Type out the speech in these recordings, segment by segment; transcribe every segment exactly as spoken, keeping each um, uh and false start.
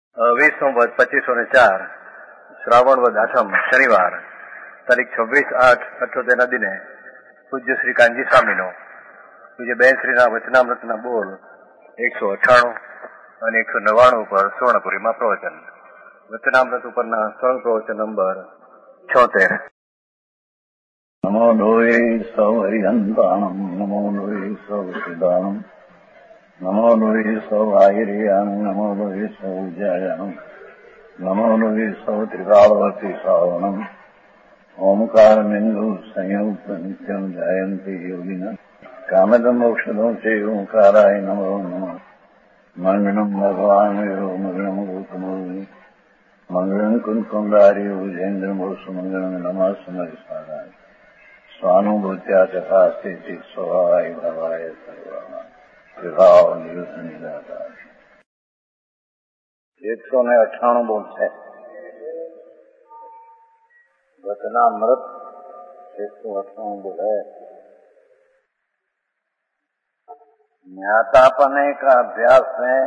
વીસમો વદ પચીસો ને ચાર શ્રાવણ વદ આઠમ શનિવાર તારીખ છવ્વીસ આઠ અઠ્યોતેર ના દિને પૂજ્ય શ્રી કાનજી સ્વામીનો પૂજ્ય બેનશ્રીના વચનામૃતના બોલ એકસો અઠ્ઠાણું અને એકસો નવ્વાણું ઉપર સુવર્ણપુરીમાં પ્રવચન. વચનામૃત ઉપરના સરળ પ્રવચન નંબર છોતેર. નમો લોહી સૌ હરિહંતાણમ નમો લોહી સૌ સિદ્ધાણમ નમો લોહી સૌ આહિર્યાન નમો લોહી સૌ જયાન નમો લોહી સૌ ત્રિકાળવતી શ્રાવણમ ઓમકાર બિંદુ સંયુક્ત નિત્યમ જયંતિ યોગિના કામદમ ઔષધો છે ઓંકારાય નમો નમઃ. મંગળમ ભગવાન વિરો મંગળમ ગૌતમોની મંગળમ કુંકુંડારી ભુજેન્દ્રમો સુમંગળમ નમઃ સમરિસ્વાદાય સ્વાનુભૂત્યા તથા સ્થિતિ સ્વભાવાય ભવાય સર્વમાં વિભાવ નિદાતા. એકસો ને અઠ્ઠાણું બોલ છે વચનામૃત. એકસો અઠ્ઠાણું બોલ है. ज्ञातापने का अभ्यास है.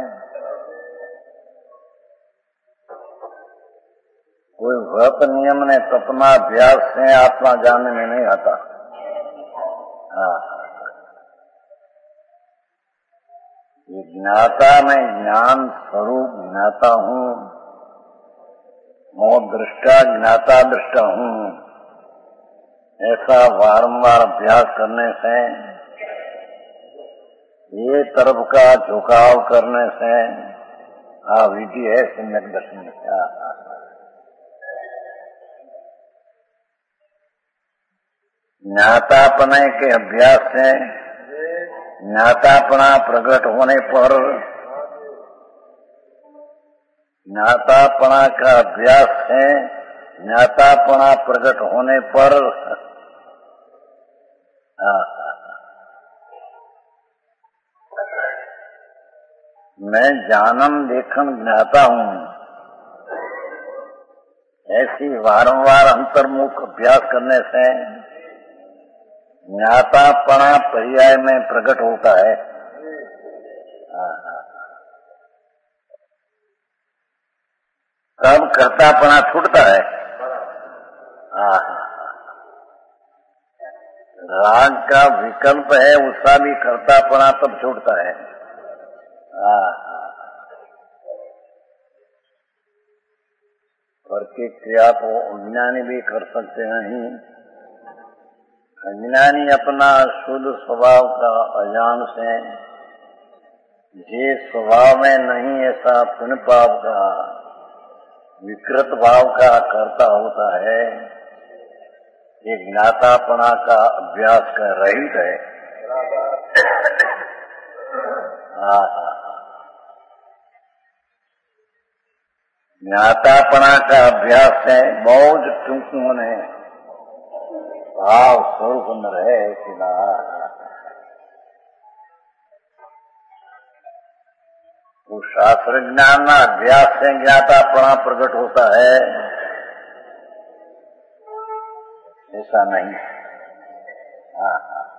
कोई व्रत नियम ने तपना अभ्यास से आत्मा जानने में नहीं आता. हाँ, ये ज्ञाता मैं ज्ञान स्वरूप ज्ञाता हूँ और दृष्टा ज्ञाता दृष्टा हूँ, ऐसा बारंबार अभ्यास करने से, ये तरफ का झुकाव करने से आ विधि है सम्यक दर्शन. ज्ञातापने के अभ्यास से ज्ञातापना प्रकट होने पर, ज्ञातापना का अभ्यास है ज्ञातापना प्रकट होने पर आ, मैं जानन देखन ज्ञाता हूँ, ऐसी बारंबार अंतर्मुख अभ्यास करने से ज्ञातापना पर्याय में प्रकट होता है. तब कर्तापना छूटता है. राग का विकल्प है, उसका भी कर्तापना तब छूटता है. और की क्रिया को अज्ञानी भी कर सकते नहीं. अज्ञानी अपना शुद्ध स्वभाव का अजान से जे स्वभाव में नहीं ऐसा पुण्य पाप का विकृत भाव का करता होता है, ये ज्ञातापना का अभ्यास का रहित है. ज्ञातापना का अभ्यास है बहुत टूंकू ने भाव स्वरूप अंदर है. तो शास्त्र ज्ञान ना अभ्यास से ज्ञातापना प्रकट होता है, ऐसा नहीं. हाँ,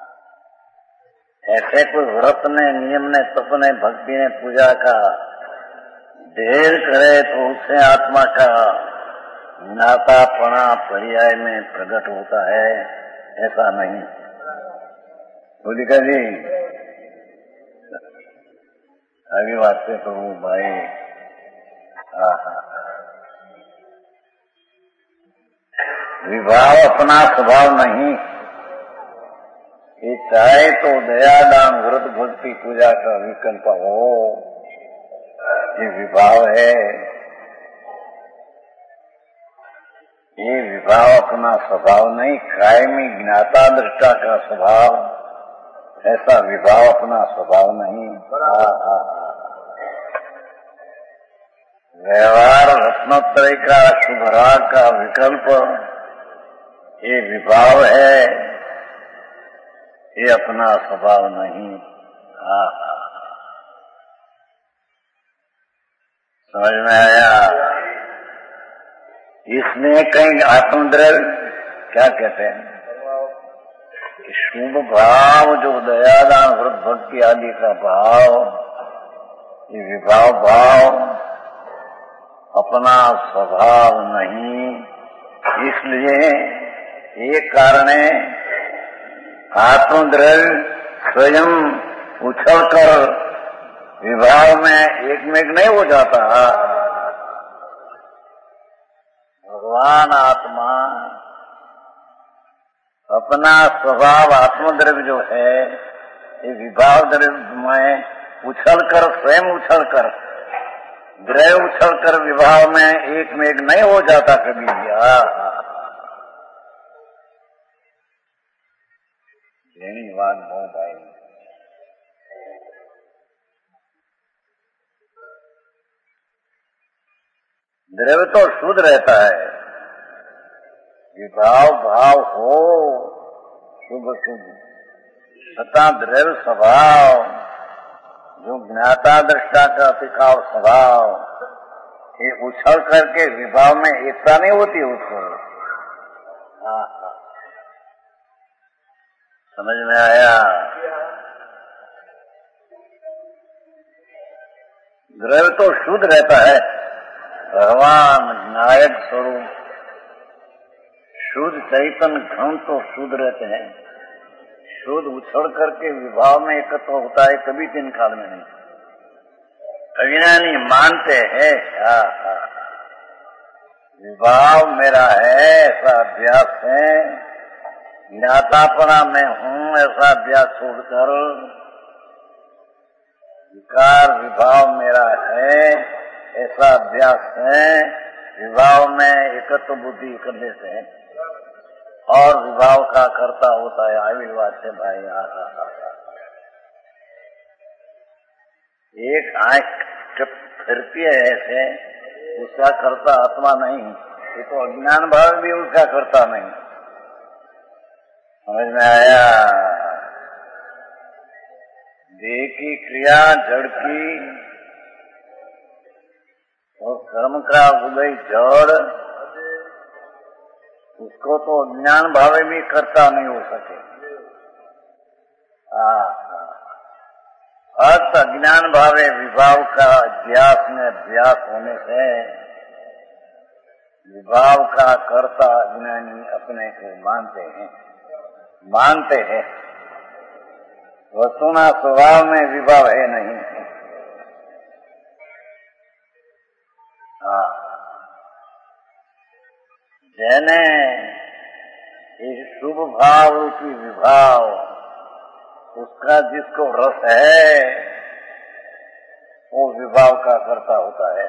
ऐसे कोई व्रत ने नियम ने तप ने भक्ति ने पूजा का ढेर करे तो उससे आत्मा का ज्ञातापना पर्याय में प्रकट होता है, ऐसा नहीं. बोलिका जी अभी बात से तो भाई. विभाव अपना स्वभाव नहीं. ये चाहे तो दया दान व्रत भक्ति पूजा का विकल्प हो, ये विभाव है. ये विभाव अपना स्वभाव नहीं, कायमी ज्ञाता दृष्टा का स्वभाव, ऐसा विभाव अपना स्वभाव नहीं. व्यवहार रत्नोत्तरी का शुभ राग का विकल्प ये विभाव है, ये अपना स्वभाव नहीं. हाँ, समझ में आया. इसमें कहीं आत्मद्रव्य क्या कहते हैं, शुभ भाव जो दयादान व्रत भक्ति आदि का भाव, ये विभाव भाव अपना स्वभाव नहीं, इसलिए एक कारण है आत्मद्रव्य स्वयं उछलकर विभाव में एक में एक नहीं हो जाता। भगवान आत्मा अपना स्वभाव आत्मद्रव्य जो है ये विभाव द्रव्य में उछलकर स्वयं उछलकर द्रव्य उछलकर विभाव में एक में एक नहीं हो जाता कभी। धन्यवाद बहुत भाई। द्रव्य तो शुद्ध रहता है, विभाव भाव हो शुभ शुभ, तथा द्रव्य स्वभाव जो ज्ञाता दृष्टा का अतिकाव स्वभाव ये उछल करके विभाव में एकता नहीं होती उसको। हाँ हाँ, समझ में आया? द्रव्य तो शुद्ध रहता है, भगवान नायक स्वरूप शुद्ध चैतन्य घन तो शुद्ध रहते हैं, शुद्ध उछड़ करके विभाव में एकत्र होता है, कभी तीन काल में नहीं। अज्ञानी मानते हैं विभाव मेरा है ऐसा अभ्यास है, ज्ञातापना में हूँ ऐसा अभ्यास छोड़कर विकार विभाव मेरा है ऐसा अभ्यास है, विभाव में एकत्व बुद्धि करने से और विभाव का कर्ता होता है आविर्वाद से भाई। एक आंख फिरती है ऐसे, उसका कर्ता आत्मा नहीं, ये तो अज्ञान भाव भी उसका कर्ता नहीं। समझ में आया? देह की क्रिया जड़ की और कर्म का उदय जड़, उसको तो ज्ञान भावे भी करता नहीं हो सके। अर्थ अज्ञान भावे विभाव का अभ्यास में अभ्यास होने से विभाव का कर्ता अज्ञानी अपने को मानते हैं मानते हैं वस्तुना स्वभाव में विभाव है नहीं। हाँ, जैने इस शुभ भाव रूपी विभाव उसका जिसको रस है वो विभाव का कर्ता होता है,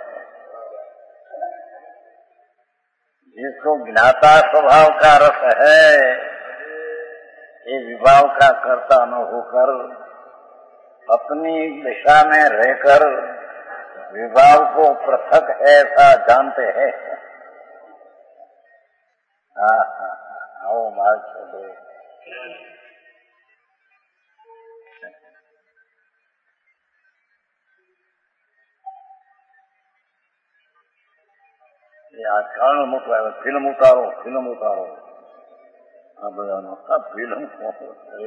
जिसको ज्ञाता स्वभाव का रस है ये विभाव का कर्ता न होकर अपनी दिशा में रहकर विभाव को पृथक है ऐसा जानते हैं। हाँ हाँ, आओ मार छोड़ो। ये आज कारण मुकरा फिल्म उतारो फिल्म उतारो अब फिल्म अरे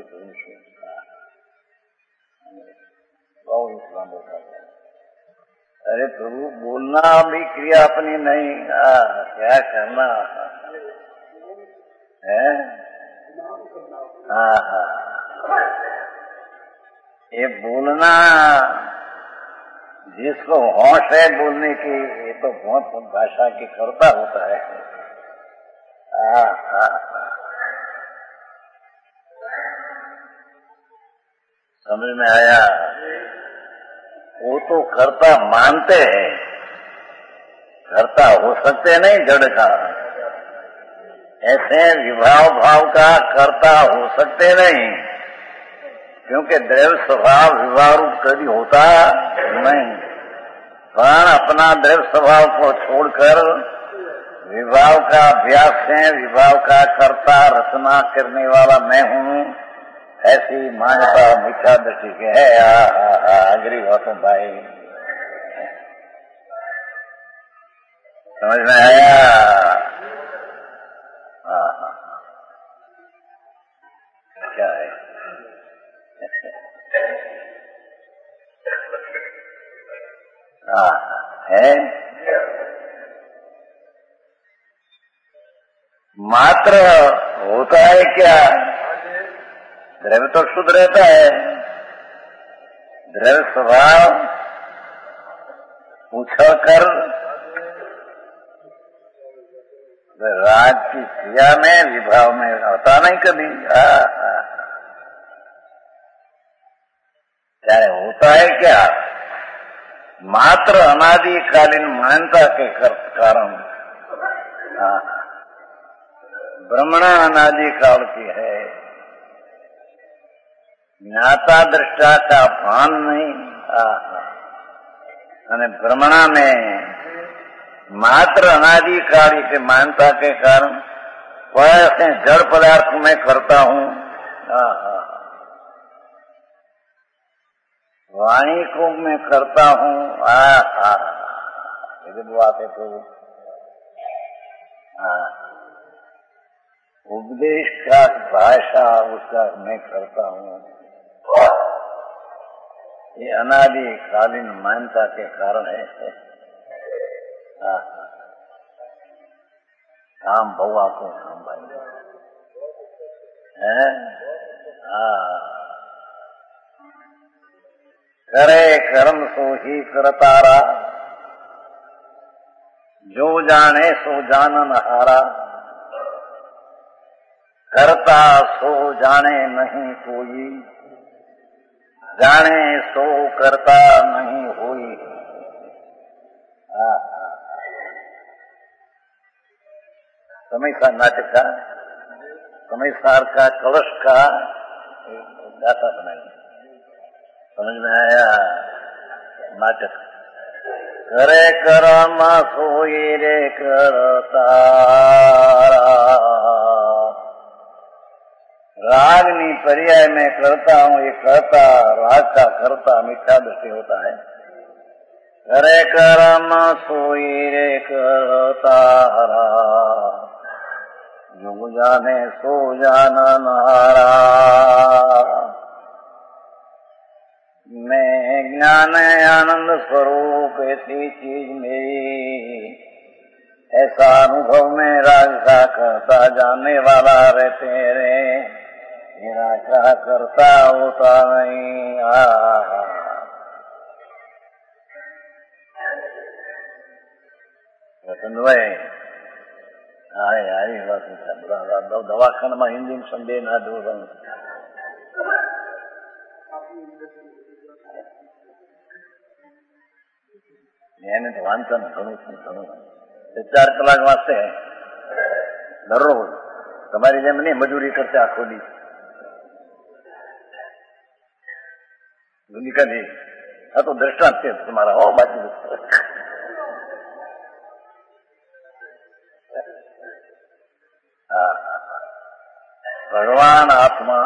बहुत इस्लाम होता है। अरे प्रभु बोलना भी क्रिया अपनी नहीं, आ, क्या करना है? हाँ हाँ, ये बोलना जिसको होश है बोलने की ये तो बहुत भाषा की कर्ता होता है। हाँ हाँ, समझ में आया? वो तो कर्ता मानते हैं, कर्ता हो सकते नहीं जड़ का, ऐसे विभाव भाव का कर्ता हो सकते नहीं, क्योंकि द्रव्य स्वभाव विभाव रूप कभी होता नहीं। प्राण अपना द्रव्य स्वभाव को छोड़कर विभाव का अभ्यास है, विभाव का कर्ता रचना करने वाला मैं हूँ ऐसी मान्यता मिथ्या दृष्टि के है। अग्री बातों भाई, समझ में आया? हाँ हाँ, क्या है? हाँ है मात्र होता है क्या? द्रव्य तो शुद्ध रहता है, द्रव्य स्वभाव उछल कर राग की क्रिया में विभाव में होता नहीं कभी। क्या होता है क्या? मात्र अनादिकालीन मान्यता के कारण ब्रह्मणा अनादि काल की है, ज्ञाता दृष्टा का भान नहीं। અને ब्रह्मणा में मात्र अनादिकाल के मान्यता के कारण वैसे जड़ पदार्थ में करता हूँ, वाणी को मैं करता हूँ। बात है तो उपदेश का भाषा उसका मैं करता हूँ, ये अनादिकालीन मान्यता के कारण है। काम बहु आपको काम भाई है। करे कर्म सो ही करतारा, जो जाने सो जानन हारा। करता सो जाने नहीं कोई, जाने सो करता नहीं होई। समय का नाटक का, समय सार का, कलश का गाथा बनाई, समझ में आया? नाटक करे कर्म सोई रे करता, रागनी पर्याय में करता हूँ, ये करता राग का करता मिथ्या दृष्टि होता है। करे कर्म सोई रे करता, जो जाने सो जानन हारा। मैं ज्ञान आनंद स्वरूप ऐसी चीज मेरी, ऐसा अनुभव में राग का करता जानने वाला रहते रे, मेरा क्या करता होता नहीं। रतन भाई आए आई बात दवाखाना में हिंदी में संदेह ना दो। એને તો વાંચતા ને ઘણું ઘણું ચાર કલાક વાંચતે દરરોજ, તમારી જેમ નહીં મજૂરી કરશે આખો દી દુનિકા દી। આ તો દ્રષ્ટાંત છે તમારા હો બાજુ। भगवान आत्मा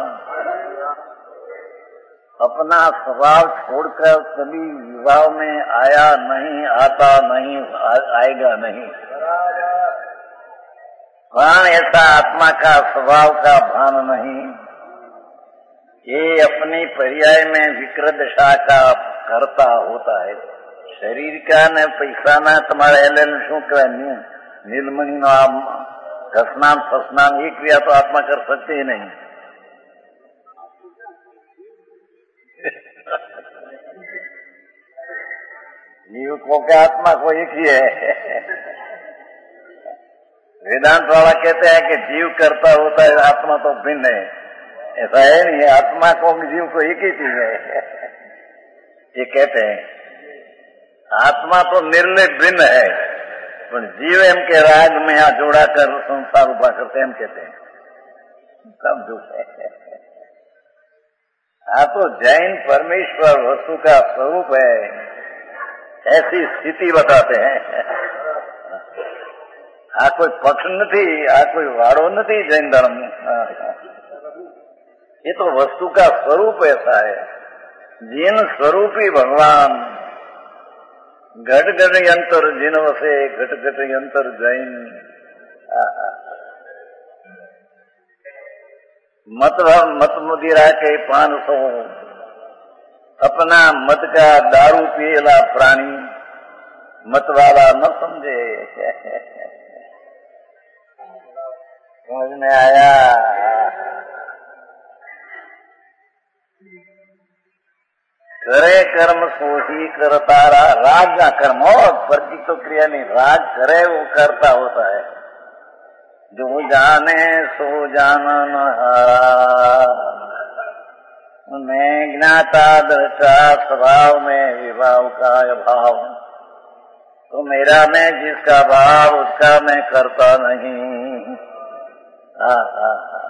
अपना स्वभाव छोड़कर कभी विवाह में आया नहीं, आता नहीं, आ, आएगा नहीं। प्राण ऐसा आत्मा का स्वभाव का भान नहीं, ये अपनी पर्याय में विकृत दशा का करता होता है। शरीर का न पैसा ना तुम्हारा एल एल शू कह नीलमणि नो आम घसनाम फसनाम ये क्रिया तो आत्मा कर सकते ही नहीं। जीव को क्या आत्मा को एक ही है। वेदांत वाला कहते हैं कि जीव करता होता है, आत्मा तो भिन्न है। ऐसा है नहीं, आत्मा को जीव को एक ही चीज है। ये कहते हैं आत्मा तो निर्लय भिन्न है, पर जीव एम के राग में यहाँ जोड़ा कर संसार उभा करते हम कहते हैं, सब झूठ है। आ तो जैन परमेश्वर वस्तु का स्वरूप है, ऐसी स्थिति बताते हैं। आ कोई पक्ष नहीं, आ कोई वाड़ो नहीं जैन धर्म। ये तो वस्तु का स्वरूप ऐसा है। जिन स्वरूपी भगवान घट घट यंत्र जिन वसे घट घट यंत्र जैन। मत मत मुदिरा के पान सो अपना मत का दारू पिएला प्राणी मत वाला न समझे। समझ में आया? करे कर्म सो ही करतारा। राग का कर्म हो, प्रति तो क्रिया नहीं, राग करे वो करता होता है। जो जाने सो जानन हारा। मैं ज्ञाता दृष्टा स्वभाव में विभाव का अभाव। तो मेरा मैं जिसका भाव उसका मैं करता नहीं। हा हा हा।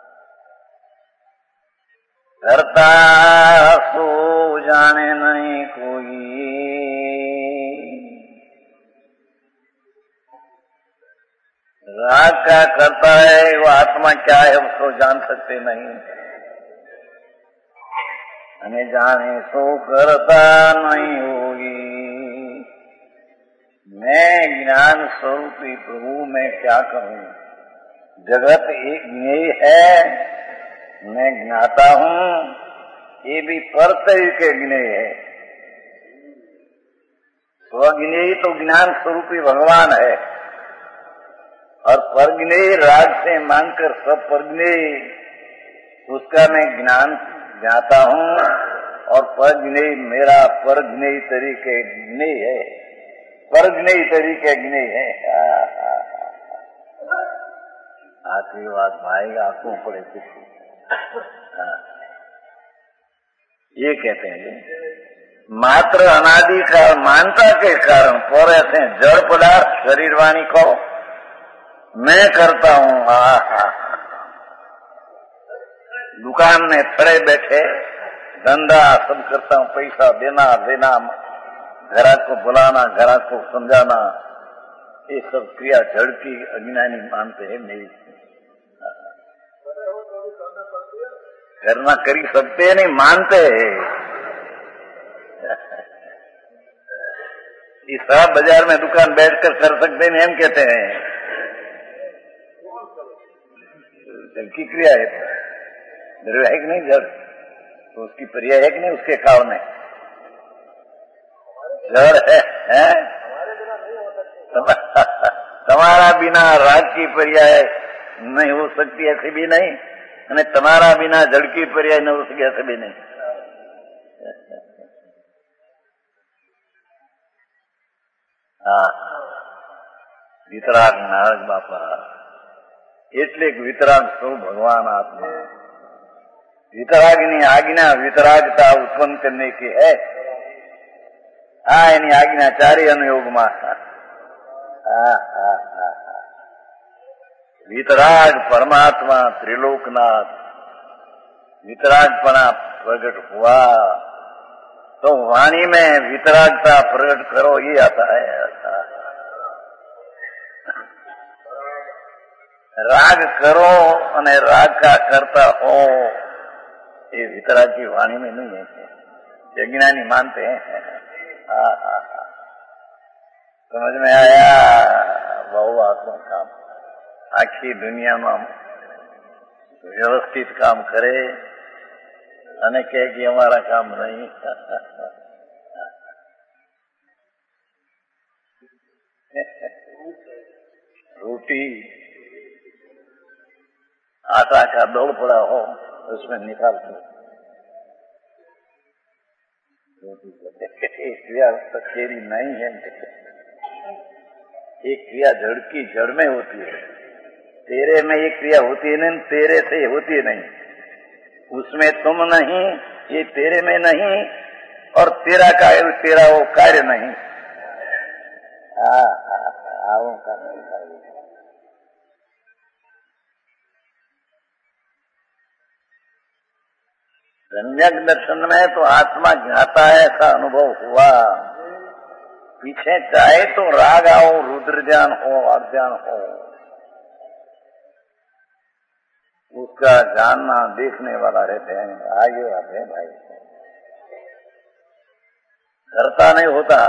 करता सो जाने नहीं कोई। राग का करता है वो आत्मा क्या है उसको जान सकते नहीं। हमें जाने सो करता नहीं होगी। मैं ज्ञान स्वरूपी प्रभु में क्या करूं? जगत एक ज्ञेय है, मैं ज्ञाता हूं, ये भी परतय के ज्ञेय है। स्वज्ञेय तो ज्ञान स्वरूपी भगवान है और परज्ञेय राग से मांगकर सब परज्ञेय उसका मैं ज्ञान ज्ञाता हूं और परज्ञेय मेरा परज्ञेय तरीके ज्ञेय है, परज्ञेय तरीके ज्ञेय है। आखिरी बात भाई आंखों पड़े किसी। ये कहते हैं मात्र अनादि का मानता के कारण पर ऐसे जड़ पदार्थ शरीर वाणी को मैं करता हूं। हा दुकान में खड़े बैठे धंधा सब करता हूं, पैसा देना लेना, ग्राहक को बुलाना, ग्राहक को समझाना, ये सब क्रिया जड़ की अज्ञानी मानते हैं। मेरी करना करी सकते नहीं, मानते हैं। इस साहब बाजार में दुकान बैठकर कर सकते नहीं, हम कहते हैं जड़ की क्रिया है, द्रव्य है कि नहीं जड़, तो उसकी पर्याय है कि नहीं उसके कारण में जड़ है, है? तुम्हारा बिना राग की पर्याय नहीं हो सकती, ऐसे भी नहीं, અને તમારા बिना जड़ की पर्याय न हो सके ऐसे भी नहीं। હા વિતરાગ નારદ બાપા એટલે વિતરાગ સ્વ भगवान आत्मा। वितरागनी आज्ञा वितरागता उत्पन्न करने की है। हाँ यानी आज्ञा चारे अनुयोग में वितराग परमात्मा त्रिलोकनाथ वितरागपना प्रकट हुआ तो वाणी में वितरागता प्रकट करो ये आता है। राग करो અને राग का करता हो ये वितराग की वाणी में नहीं है, ज्ञानी मानते हैं। हाँ हाँ हाँ समझ में आया? बहु आत्मा काम आखी दुनिया में व्यवस्थित काम करे અને કહે कि हमारा काम नहीं। रोटी आटा का दौड़ पड़ा हो उसमें निकाल दो रोटी। एक क्रिया तेरी नहीं है, एक क्रिया जड़ की जड़ में होती है, तेरे में ये क्रिया होती है नहीं, तेरे से होती नहीं, उसमें तुम नहीं, ये तेरे में नहीं और तेरा का तेरा वो कार्य नहीं। हाँ हाँ आओ का सम्यक दर्शन में तो आत्मा ज्ञाता है ऐसा अनुभव हुआ। पीछे चाहे तो राग आओ, रुद्र ज्ञान हो, अज्ञान हो, उसका जानना देखने वाला रहते हैं। आगे आते हैं भाई, करता नहीं होता,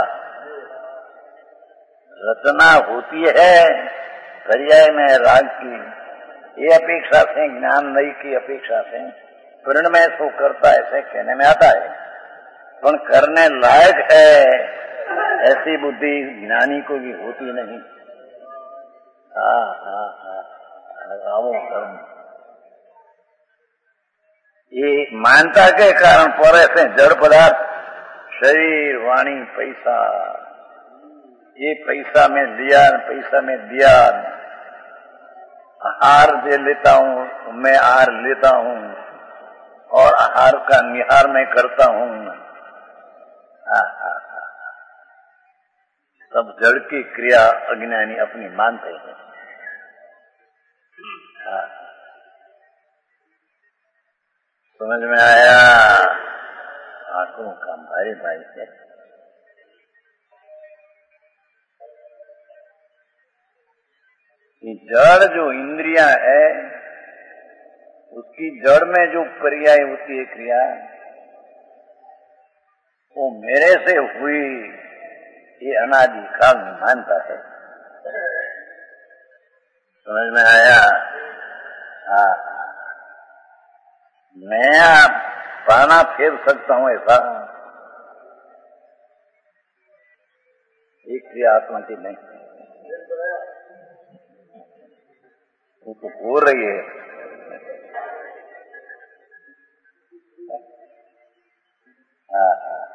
रचना होती है पर्याय में राग की, ये अपेक्षा से ज्ञान नहीं की अपेक्षा से परिणमय सो करता ऐसे कहने में आता है, पर करने लायक है ऐसी बुद्धि ज्ञानी को भी होती नहीं। हाँ हाँ हाँ આવો ધર્મ ये मानता के कारण परे से जड़ पदार्थ शरीर वाणी पैसा, ये पैसा में लिया पैसा में दिया, आहार दे लेता हूँ मैं आहार लेता हूँ और आहार का निहार मैं करता हूँ। सब जड़ की क्रिया अज्ञानी अपनी मानते हैं। समझ में आया? आंखों का भाई भाई से कि जड़ जो इंद्रियां है उसकी जड़ में जो पर्याय होती है क्रिया, वो मेरे से हुई ये अनादि काल में मानता है। समझ में आया? हाँ, मैं पाना फेर सकता हूँ ऐसा एक क्रिया आत्मा की नहीं, वो तो हो रही है। हाँ,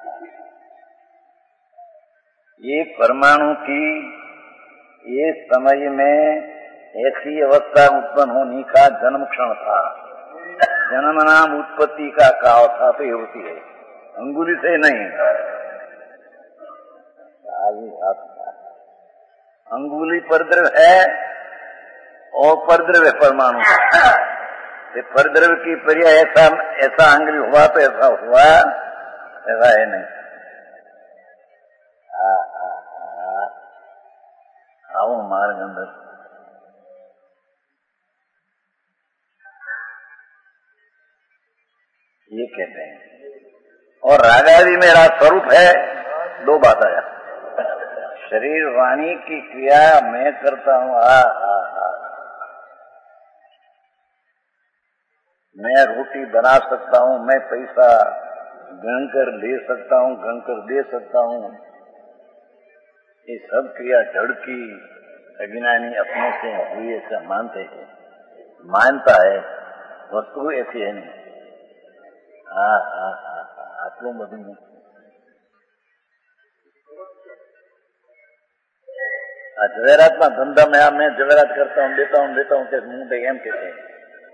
ये परमाणु की ये समय में ऐसी अवस्था उत्पन्न होने का जन्म क्षण था। जन्म नाम उत्पत्ति का काल था तो होती है, अंगुली से नहीं। अंगुली परद्रव है और परद्रव है परमाणु। परद्रव की पर्याय ऐसा ऐसा अंगुली हुआ तो ऐसा हुआ, ऐसा है नहीं। आओ मार्ग अंदर ये कहते हैं। और रागादि मेरा स्वरूप है, दो बात आया। शरीर वाणी की क्रिया मैं करता हूँ। हा हा हा मैं रोटी बना सकता हूँ, मैं पैसा गणकर ले सकता हूँ, गणकर दे सकता हूँ। ये सब क्रिया जड़ की अज्ञानी अपने से हुई ऐसा मानते हैं, मानता है, वस्तु ऐसी है नहीं। हाँ हाँ हाँ आटલું બધું આ જવેરાતના ધંધા में मैं जवेरात करता हूँ, देता हूँ देता हूँ मुंह पे एम कहते हैं।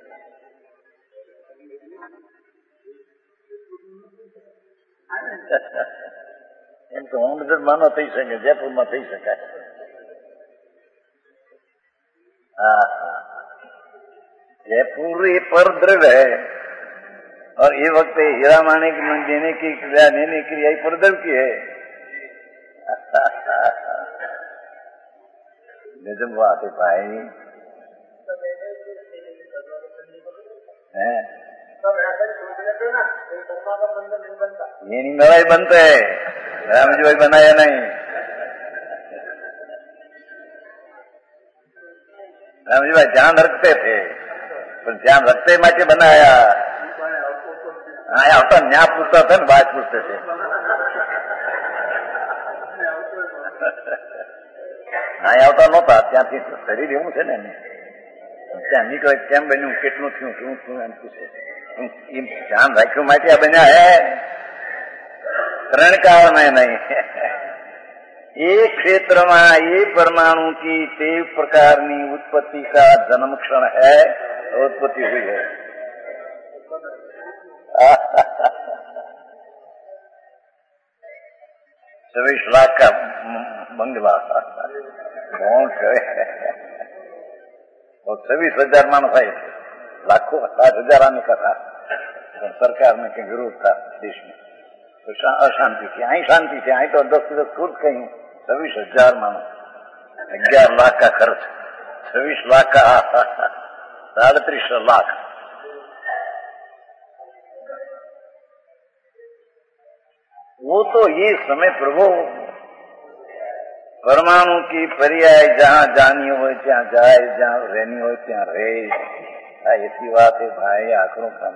એમ તો અમદાવાદમાં ન થઈ શકે, જયપુરમાં થઈ શકાય। हाँ हाँ जयपुर ये परद्रव्य है और ये वक्त हीरा माने की मन देने की क्रिया देने की क्रिया परद्रव की है। गजब बात है भाई। ये नहीं मेरा ही बनता है, राम जी भाई बनाया नहीं। राम जी भाई ध्यान रखते थे, पर ध्यान रखते माचे बनाया। हाँ આવતા ન્યા પૂછતા હતા ને બાદ પૂછते थे। હા આવતા નહોતા, ત્યાંથી શરીર એવું છે ને ત્યાં નીકળે કેમ બન્યું, કેટલું થયું, શું થયું એમ પૂછે। એમ ધ્યાન રાખ્યું માટે આ બન્યા હે, ત્રણ કાળ में नहीं। एक क्षेत्र में ये परमाणु की ते प्रकार की उत्पत्ति का जन्म क्षण है, उत्पत्ति हुई है। छब्बीस लाख का बंगला कौन करे, और छब्बीस हजार मानस है, लाखों साठ हजार आने का था। सरकार में कहीं विरोध था देश में, तो अशांति थी। आई शांति थी, आई तो दस दस खुद कहीं छब्बीस हजार मानो, ग्यारह लाख का खर्च, छब्बीस लाख का साढ़े लाख। वो तो ये समय प्रभु परमाणु की पर्याय जहाँ जानी हो ત્યાં જાય, जहाँ रहनी हो ત્યાં रहे। ऐसी बात है भाई, आंकड़ों काम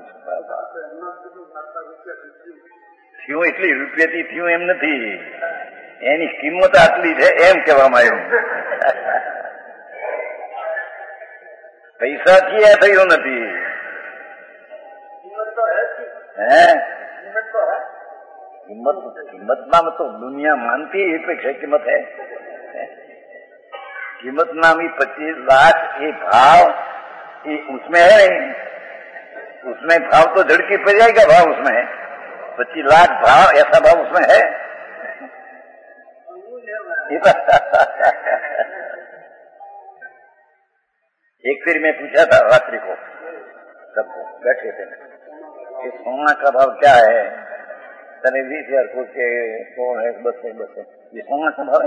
થયું એટલી રૂપિયાથી થયું એમ નથી, એની કિંમત આટલી છે એમ કહેવામાં આવ્યું। પૈસાથી એ થયું નથી. હે कीमत कीमत नाम तो दुनिया मानती है, एक है कीमत है. कीमत नाम ही पच्चीस लाख ये भाव ये उसमें है नहीं. उसमें भाव तो झड़की पड़ जाएगा. भाव उसमें पच्चीस लाख भाव ऐसा भाव उसमें है. एक फिर मैं पूछा था रात्रि को, सबको बैठे थे, कि सोना का भाव क्या है. तने बीस हजार को के कौन है बस है बस है. ये सोना का भाव है.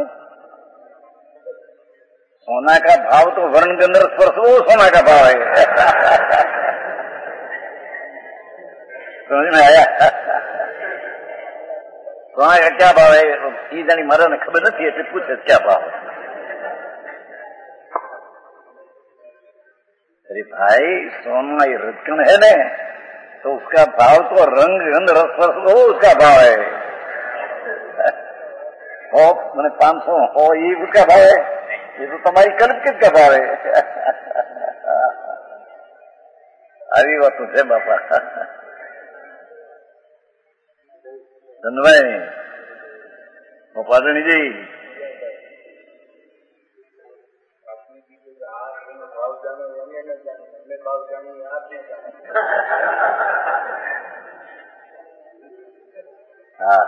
सोना का भाव तो वर्ण गंधर स्पर्श वो सोना का भाव है. समझ में आया. सोना का क्या भाव है ये जानी मारा ने खबर नहीं है. पूछे क्या भाव है. अरे भाई सोना ये रत्न है ना, तो उसका भाव तो रंग गंध रस स्पर्श हो उसका भाव है. हो मैंने पांच सौ हो ये उसका भाव है. ये तो तुम्हारी कल्पित का भाव है. अभी बात तुझे बापा धन्यवाद गोपालनी जी. हाँ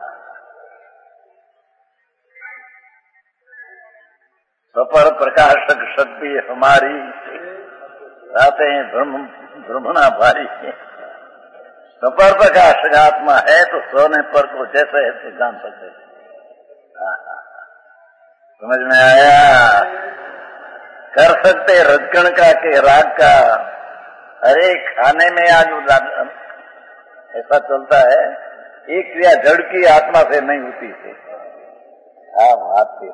सपर प्रकाशक शक्ति हमारी रातें ब्रह्मणा भारी. सपर प्रकाशक आत्मा है तो सोने पर को जैसे है तो जान सकते. समझ में आया. कर सकते रजकण का के राग का. अरे खाने में आज ऐसा चलता है एक क्रिया जड़ की आत्मा से नहीं होती थी. हाँ बात थी.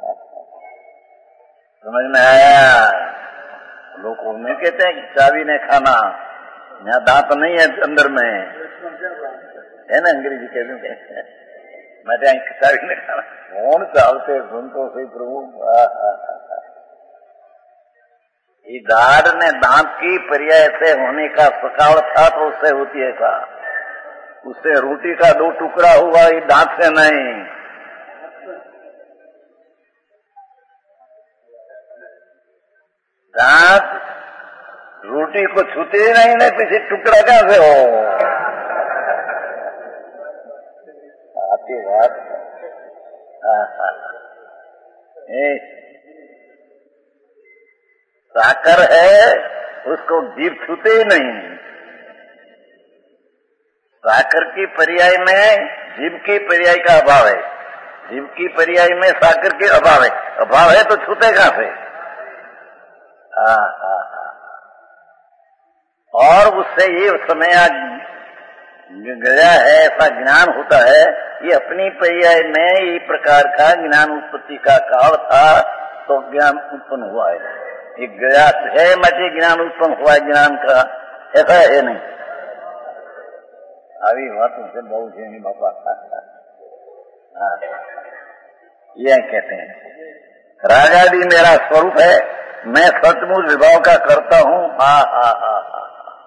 समझ में आया. लोग में कहते हैं कि चाबी ने खाना, यहाँ दांत नहीं है अंदर में है ना. अंग्रेजी कहते हैं मैं चाबी ने खाना. कौन चाहते सुनतो सही प्रभु. ये दाढ़ ने दांत की पर्याय से होने का सकाल था तो उससे होती है का. उससे रोटी का दो टुकड़ा हुआ ये दांत से नहीं. दांत रोटी को छूते ही नहीं ना, पीछे टुकड़ा कहां से हो. आपकी बात साकर है उसको जीभ छूते ही नहीं. साकर की पर्याय में जीभ की पर्याय का अभाव है. जीभ की पर्याय में साकर के अभाव है. अभाव है तो छूते कहां से. हाँ हाँ हाँ. और उससे ये समय आज गया है ऐसा ज्ञान होता है. ये अपनी पर्याय में ये प्रकार का ज्ञान उत्पत्ति का काल था तो ज्ञान उत्पन्न हुआ है. ये गया है मचे ज्ञान उत्पन्न हुआ है. ज्ञान का ऐसा है नहीं. अभी बातों से बहुत है नहीं बापा. हाँ ये कहते हैं राजादी मेरा स्वरूप है, मैं सचमुच विभाव का करता हूँ. हा हा हा हा.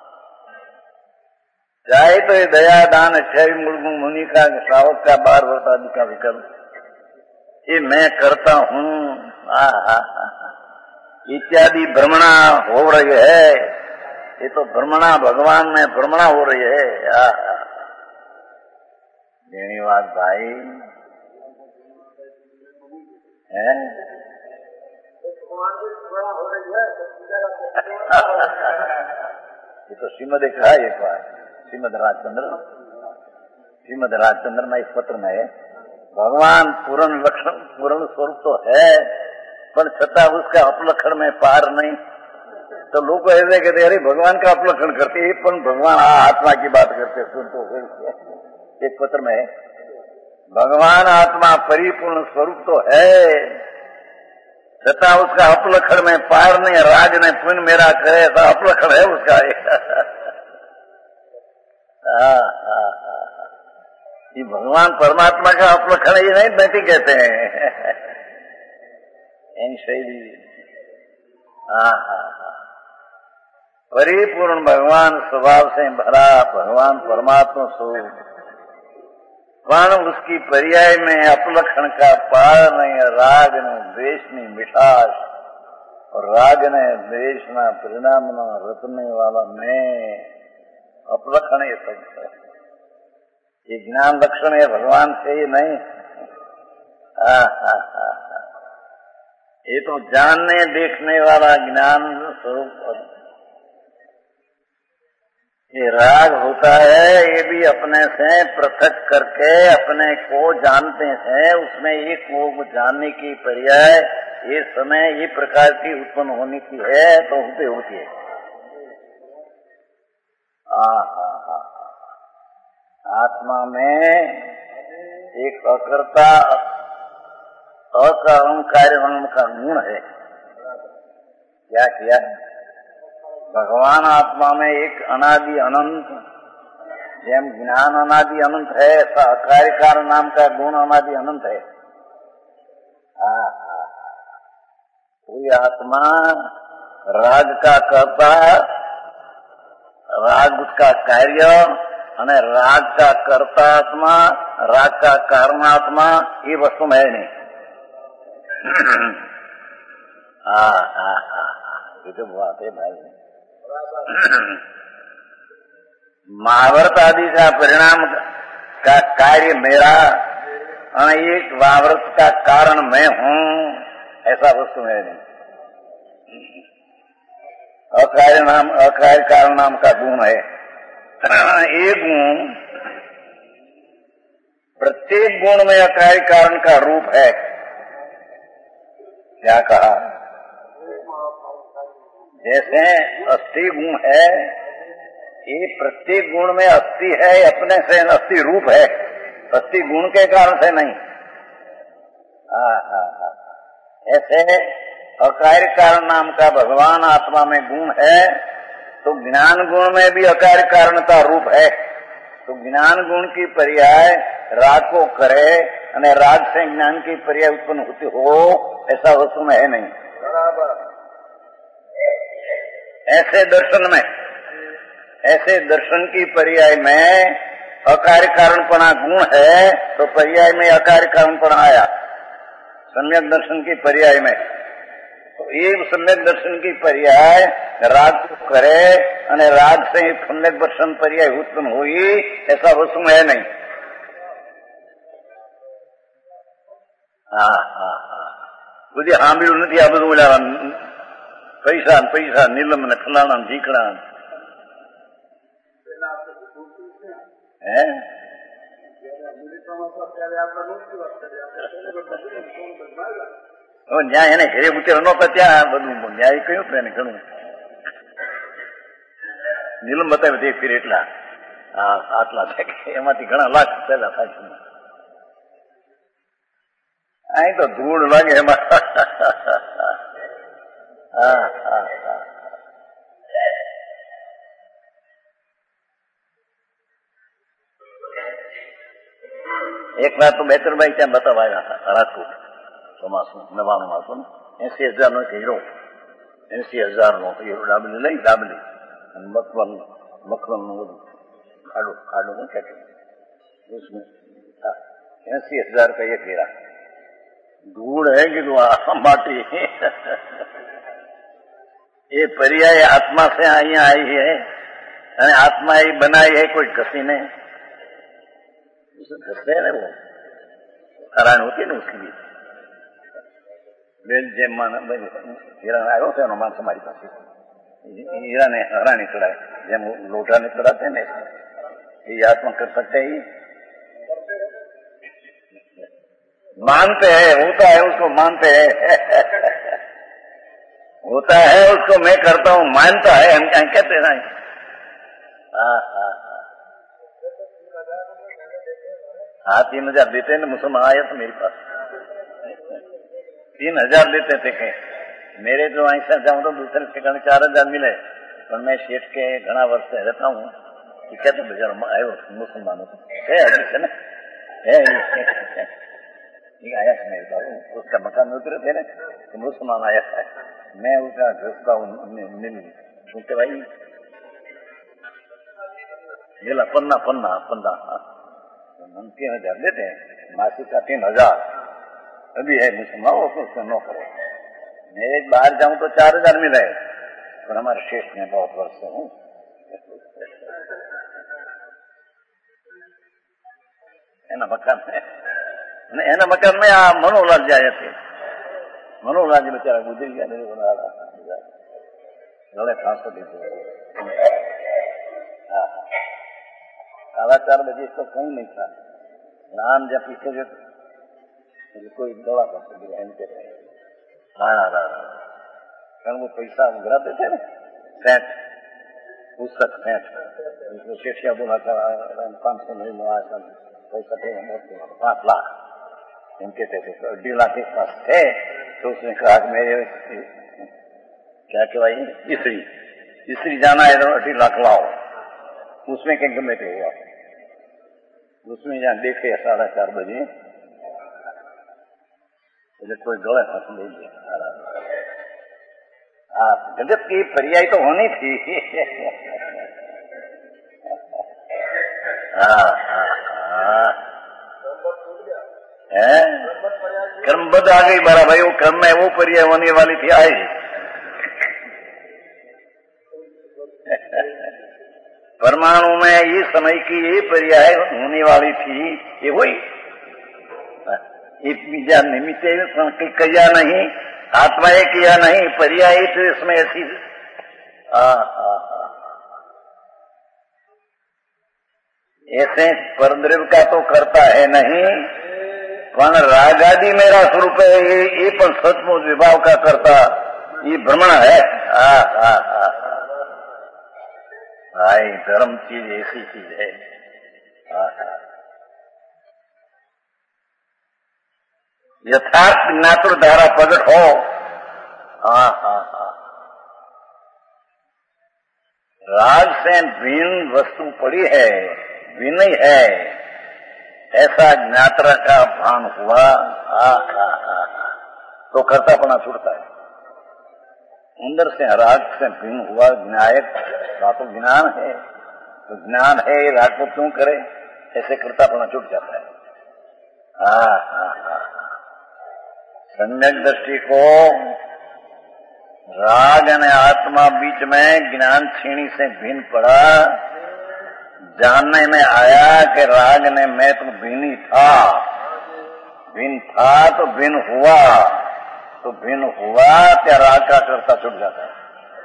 चाहे तो ये दया दान क्षय मुर्गु मुनि का श्रावक का बार वर्तादि का विकल्प ये मैं करता हूँ. हा हा हा इत्यादि भ्रमणा हो रही है. ये तो भ्रमणा भगवान में भ्रमणा हो रही है. हा हा धन्यवाद भाई है. ये तो श्रीमद एक है. एक बार श्रीमद राजचंद्र श्रीमद राजचंद्र में इस पत्र में भगवान पूर्ण लक्षण पूर्ण स्वरूप तो है पर छता उसका अपलक्षण में पार नहीं. तो लोग ऐसे कहते अरे भगवान का अपलक्षण करते हैं पर भगवान आत्मा की बात करते. सुन तो एक पत्र में भगवान आत्मा परिपूर्ण स्वरूप तो है छता उसका अपलक्षण में पार नहीं. राज ने पुण्य मेरा करे ऐसा अपलक्षण है उसका. ये भगवान परमात्मा का अपलक्षण ये नहीं बैठी कहते हैं. इन शैली हाँ हाँ हाँ परिपूर्ण भगवान स्वभाव से भरा भगवान परमात्मा स्वरूप, पण उसकी पर्याय में अपलक्षण का पार नहीं, राग ने द्वेष नहीं मिठास, और राग ने द्वेष ना परिणाम न रतने वाला मैं अपलक्षण ये सब है। ये ज्ञान लक्षण है भगवान से ही नहीं। हा हा हा ये तो जानने देखने वाला ज्ञान स्वरूप। ये राग होता है, ये भी अपने से पृथक करके अपने को जानते हैं, उसमें एक को जानने की पर्याय ये समय ये प्रकार की उत्पन्न होने की है तो होते होती है। आ, आ, आ, आत्मा में एक अकर्ता अकारण कार्य नाम का गुण है। क्या किया? भगवान आत्मा में एक अनादि अनंत, जैम ज्ञान अनादि अनंत है, ऐसा अकार्य कारण नाम का गुण अनादि अनंत है। कोई आत्मा राग का कर्ता, राग उसका कार्य, અને राग का कर्ता आत्मा, राग का कारणात्मा, ये वस्तु में है नहीं। हाँ हाँ हाँ ये तो बात है भाई। महाव्रत आदि का परिणाम का कार्य मेरा, एक महाव्रत का कारण मैं हूँ, ऐसा वस्तु है नहीं। अकार्य नाम अकार्य कारण नाम का गुण है। एक गुण, प्रत्येक गुण में अकार्य कारण का रूप है। क्या कहा? जैसे अस्थि गुण है, ये प्रत्येक गुण में अस्थि है, अपने से अस्थि रूप है, अस्थि गुण के कारण से नहीं। हाँ हाँ हाँ ऐसे अकार्य कारण नाम का भगवान आत्मा में गुण है, तो ज्ञान गुण में भी अकार्य कारणता रूप है। तो ज्ञान गुण की पर्याय राग को करे, और राग से ज्ञान की पर्याय उत्पन्न होती हो, ऐसा वस्तु में है नहीं। ऐसे दर्शन में, ऐसे दर्शन की पर्याय में अकार्य कारणपणा गुण है, तो पर्याय में अकार्य कारणपणा आया सम्यक दर्शन की पर्याय में। तो ये सम्यक दर्शन की पर्याय राग को करे, और राग से सम्यक दर्शन पर्याय उत्पन्न हुई, ऐसा वस्तु में है नहीं। हाँ हाँ हाँ बुझे સાંભળ્યું નથી આ બધું ઓલા પૈસા પૈસા નીલમ ને ફલાણા ઢીકણા હે ન્યાય એને ઘરે ઉતેર નહોતા ત્યાં બધું ન્યાય કયું હતું એને ઘણું નીલમ બતાવ્યું તે ફીર એટલા આટલા એમાંથી ઘણા લાખ પહેલા થાય અહીં તો ધૂળ લાગે એમાં। હા હા હા એક વાર તો બેતરભાઈ ત્યાં બતાવવા આવ્યા હતા રાજકોટ ચોમાસું નવાણું હતું ને એસી હજાર નો હીરો એસી હજાર નો હીરો ડાબલી લઈ ડાબલી મખમલ મખમલ નું બધું ખાડો ખાડો ને ખેંચું એસી हजार का एक हीरा धूल है कि माटी ये पर्याय आत्मा से यहाँ आई है, आत्मा ही बनाई है, कोई घसी नहीं घसे ना वो हरान होती है ना उसकी भी बेल जेम मान हीरा आयो थे मानस हमारी पास हीरा ने हरानी चढ़ाए जेम लोटा ने चढ़ाते ना ये आत्मा कर सकते ही मानते हैं, होता है उसको मानते हैं होता है उसको मैं करता हूँ, मानता है हम क्या कहते हैं। हाँ हाँ हाँ तीन हजार देते हैं ना मुसलमान आया तो मेरे पास तीन हजार देते थे कहीं मेरे जो ऐसा जाऊँ तो दूसरे ठिकाने चार हजार मिले, पर मैं शेठ के घना वर्ष से रहता हूँ कहते बेचार आयो मुसलमानों को है आया था मेरे पास, उसका मकान उतरे थे ना तो मुसलमान आया था, मैं उसका घुसता हूँ मिल શું કહેવાય? પેલા પन्ना पन्ना पन्ना तीन हजार देते हैं, मासिक का तीन हजार अभी है मुसलमानों को उसको न करो। मैं एक बाहर जाऊं तो चार हजार मिला है, पर हमारे शेष में बहुत वर्ष से हूँ। એના મકાન એના મકાન में આ મનોલાલ જાય છે, મનોલાલ બિચારા ગુજરી ગયા, ગળે ફાંસો દીધો। साढ़ा चार बजे इसको कहीं नहीं था, नाम जब पीछे जो कोई दवा कर सकते हाँ कारण वो पैसा उघराते थे ना, सेठ पुस्तक सेठ उसमें शेठिया बोला था पाँच सौ नहीं हुआ पैसा थे पाँच लाख एम कहते थे, तो डेढ़ लाख एक पास थे। तो उसने कहा कि मेरे क्या कहवाई इसरी इसरी जाना है तो डेढ़ लाख लाओ। उसमें कहीं गमे के हुआ, उसमें यहाँ देखे साढ़ा चार बजे तो कोई गले फंस ले लिया। जगत की पर्याय तो होनी थी। कर्मबद्ध आ गई बड़ा भाई, वो कर्म में वो पर्याय होने वाली थी आई। परमाणु में ये समय की ये पर्याय होने वाली थी, ये हुई बीजा निमित्त किया नहीं, आत्मा ये किया नहीं, पर्याय तो इसमें ऐसी ऐसे परद्रव्य का तो करता है नहीं, पण राग आदि मेरा स्वरूप है, ये ये पण सचमुच विभाव का करता ये भ्रमण है। आ, आ, आ, भाई धर्म चीज ऐसी चीज है। यथार्थ ज्ञातुर धारा प्रकट हो। हाँ हाँ हाँ राग से भिन्न वस्तु पड़ी है, भिन्न ही है, ऐसा ज्ञात्र का भान हुआ। हाँ हाँ हाँ तो कर्तापना छूटता है। अंदर से राग से भिन्न हुआ ज्ञायक का तो ज्ञान है, तो ज्ञान है ये राग को क्यों करे, ऐसे कर्तापना छूट जाता है। हाँ हाँ हाँ सम्यक दृष्टि को राग और आत्मा बीच में ज्ञान छीणी से भिन्न पड़ा, जानने में आया कि राग ने मैं तो भिन्न ही था, भिन्न था तो भिन्न हुआ, तो भिन्न हुआ त्या राग का कर्ता छूट जाता है।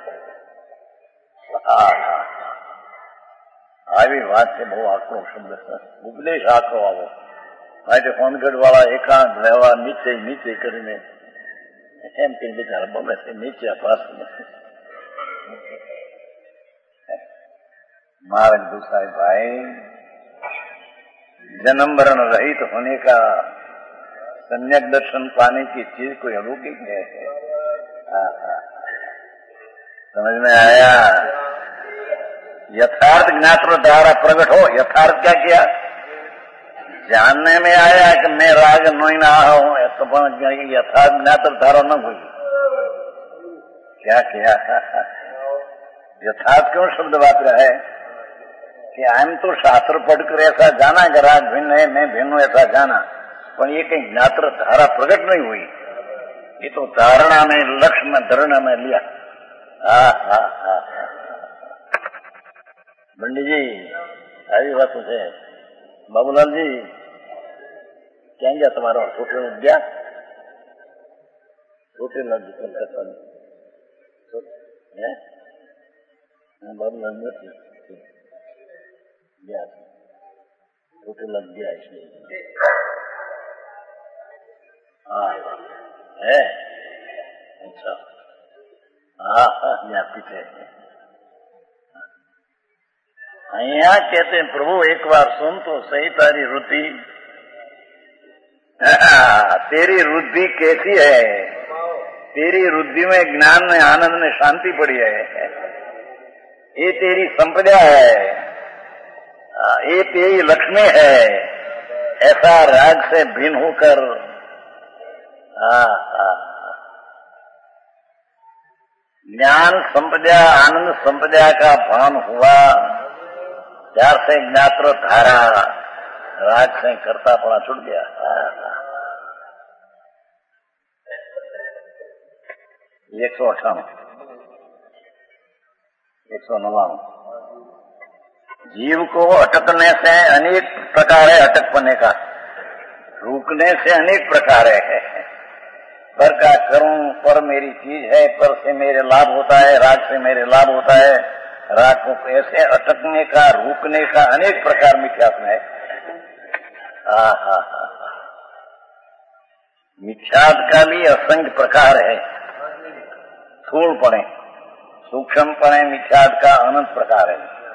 આવી વાત છે, બહુ આકરો શબ્દ છે, ઉપદેશ આકરો આવો માટે હોનગઢ વાળા એકાંત રહેવા નીચે નીચે કરીને એમ કે બિચારા બમે છે નીચે પાસ महाराज दूसरा भाई जन्म मरण रहित होने का सम्यक दर्शन पाने की चीज कोई अलौकिक है। समझ में आया? यथार्थ ज्ञात्र द्वारा प्रकट हो। यथार्थ क्या किया? जानने में आया कि मैं राग नोई ना हूं, तो यथार्थ ज्ञात्र धारा न हुई। क्या किया? यथार्थ क्यों शब्द वापरा है कि हम तो शास्त्र पढ़कर ऐसा जाना कि राग भिन्न है, मैं भिन्न हूं ऐसा जाना, पर ये कहीं ज्ञात्र धारा प्रकट नहीं हुई, ये तो धारणा में लक्ष्य में धारणा में लिया। हा हा हा बंडी जी આવી વાતો છે। બાબુલાલ जी ક્યાં ગયા તમારો હોટેલ ગયા? હોટેલ નથી કલકત્તા હે બાબુલાલ નથી ગયા, હોટેલ ગયા છે। हाँ है अच्छा हाँ हाँ यहाँ पीछे અહીંયા कहते हैं प्रभु एक बार सुन तो सही तारी रुद्धि, तेरी रुद्धि कैसी है? तेरी रुद्धि में ज्ञान में आनंद में शांति पड़ी है, ये तेरी संपदा है, ये तेरी लक्ष्मी है। ऐसा राग से भिन्न होकर ज्ञान संपदा आनंद संपदा का भान हुआ, त्यार से ज्ञात्र धारा राज से करता पड़ा छूट गया। एक सौ अठानवे एक सौ नवानवे जीव को अटकने से अनेक प्रकार है, अटकपने का रुकने से अनेक प्रकार है। पर का करूं, पर मेरी चीज है, पर से मेरे लाभ होता है, राग से मेरे लाभ होता है, राग को ऐसे अटकने का रुकने का अनेक प्रकार मिथ्यात्म है। हा हा हा मिथ्यात्म का भी असंख्य प्रकार है। स्थूल पड़े सूक्ष्म पड़े मिथ्यात्म का अनंत प्रकार है।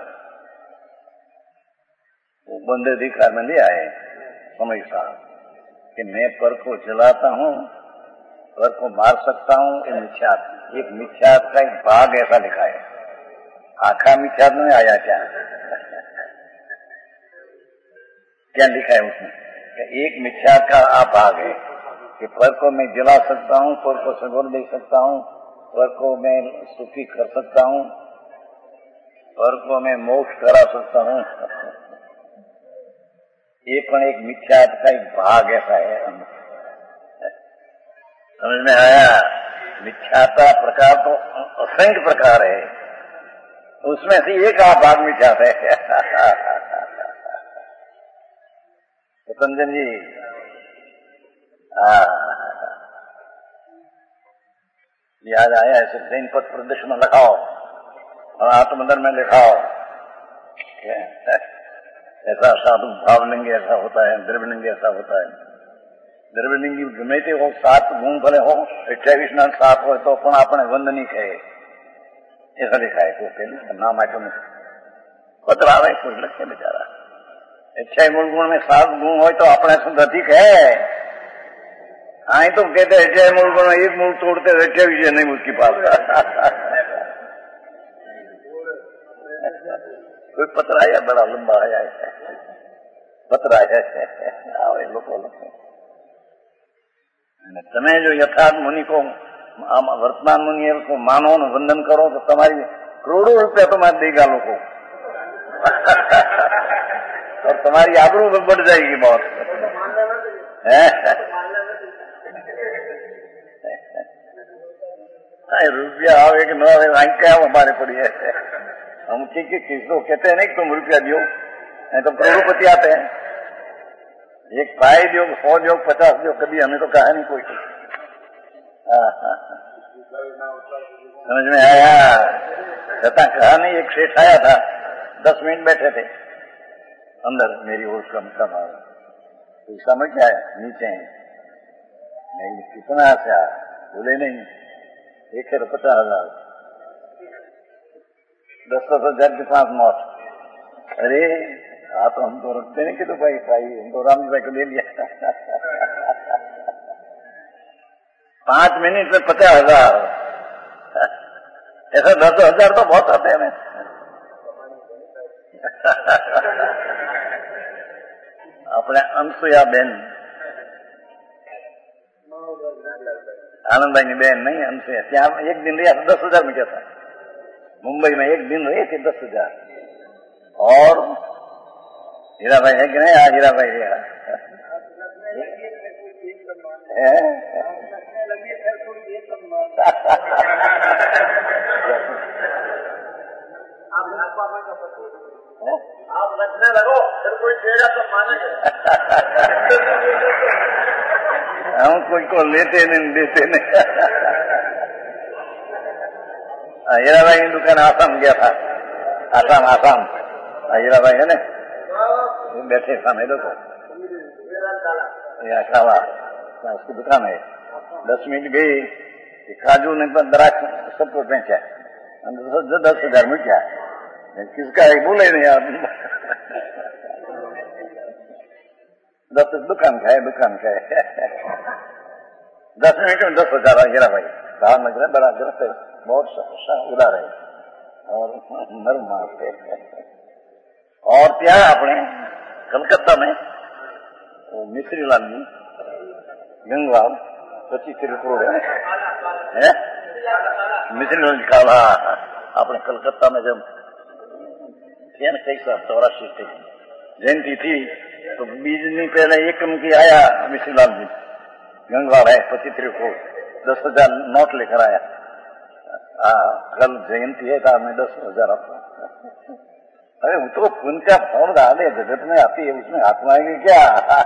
वो बंदे दिखा में ले आए समय साहब कि मैं पर को जलाता हूं, पर को मार सकता हूं, ये मिथ्यात्म। एक मिथ्यात्म का एक भाग ऐसा लिखा है, आखा मिथ्यात्म में आया क्या क्या लिखा है उसमें कि एक मिथ्यात्म का आ भाग है कि पर को मैं जला सकता हूं, पर को सगोर दे सकता हूं, पर को मैं सुखी कर सकता हूं, पर को मैं मोक्ष करा सकता हूं। ये पण एक मिथ्यात्म का एक भाग ऐसा है। समझ में आया? मिथ्याता प्रकार तो असंख्य प्रकार है, उसमें से एक आ भाग मिथ्याता है। पतंजलि जी याद आया ऐसे दिन पद प्रदेश में लिखाओ और आत्मदन में लिखाओ। ऐसा साधु भावलिंग ऐसा होता है, द्रव्यलिंग ऐसा होता है। द्रव्यलिंगी गमे ते हो, सात गुण भले हो, अठावीस ना सात हो तो पण आपने वंदनी कहे, ऐसा लिखा है। कोई पहले नाम आटो में पत्र आवे कोई लखे बेचारा अठाई मूल गुण में सात गुण हो तो अपने शुद्ध अधिक है। आई तो कहते अठाई मूल गुण में एक मूल तोड़ते अठावीस नहीं उसकी पास। कोई पत्र आया बड़ा लंबा आया है, पत्र आया आओ लोगों लगे તમે જો યથાર્થ મુનિ को वर्तमान मुनि को मानो और वंदन करो तो तुम्हारी करोड़ों रुपया तुम्हारे देगा लोगों और तुम्हारी आबरू बढ़ जाएगी बहुत। रुपया आवे कि न आवे वहीं क्या हमारे पड़ी है। हम ठीक है किसको कहते हैं नहीं कि तुम रुपया दियो, नहीं तो करोड़पति आते हैं। एक पाई दियो, सौ दियो, पचास दियो, कभी हमें तो कहा नहीं कोई। समझ में आया? छता कहा नहीं। एक सेठ आया था, दस मिनट बैठे थे अंदर मेरी ओर का मुद्दा मार तो समझ क्या है नीचे नहीं कितना आशा बोले नहीं एक है तो पचास हजार दस दस हजार के पांच मौत। अरे हाँ तो हम तो रखते नहीं कि तो भाई भाई हम तो राम भाई को ले लिया। पांच मिनट में पचास हजार ऐसा दस हजार तो बहुत आते हैं। अपने अंशुया बेन आनंदभाई की बहन नहीं अंशुया, क्या एक दिन रही दस हजार में क्या था, मुंबई में एक दिन रहे थे दस हजार। और हीरा भाई है कि नहीं? हाँ हीरा भाई है। आप रखने लगो फिर कोई देगा तो मानेंगे। हम कोई को लेते नहीं देते नहीं। हीरा भाई की दुकान आसाम गया था, आसाम आसाम हीरा भाई है ना बैठे सामने देखो खावा उसकी दुकान है। दस मिनट गई काजू ने दराज सबको बेचा दस हजार में क्या किसका है बोले नहीं आप। दस दुकान का है दुकान का है। दस मिनट में दस हजार हीरा भाई बाहर लग रहा है बड़ा ग्रस्त है, बहुत उदार है और नर्म मास है। और क्या अपने कलकत्ता में मिश्री लाल जी गंगवाल पच्चीस तीस करोड़ है, मिश्री निकाला। अपने कलकत्ता में जब कई सौ चौरासी थी जयंती थी तो बीस दिन पहले एक की आया मिश्रीलाल जी गंगवाड़ है पचित्री को दस हजार नोट लेकर आया। आ, कल जयंती है था मैं दस हजार आपको। अरे वो तो पुण्य का फल डाले जगत में आती है उसमें आत्मा आएगी क्या?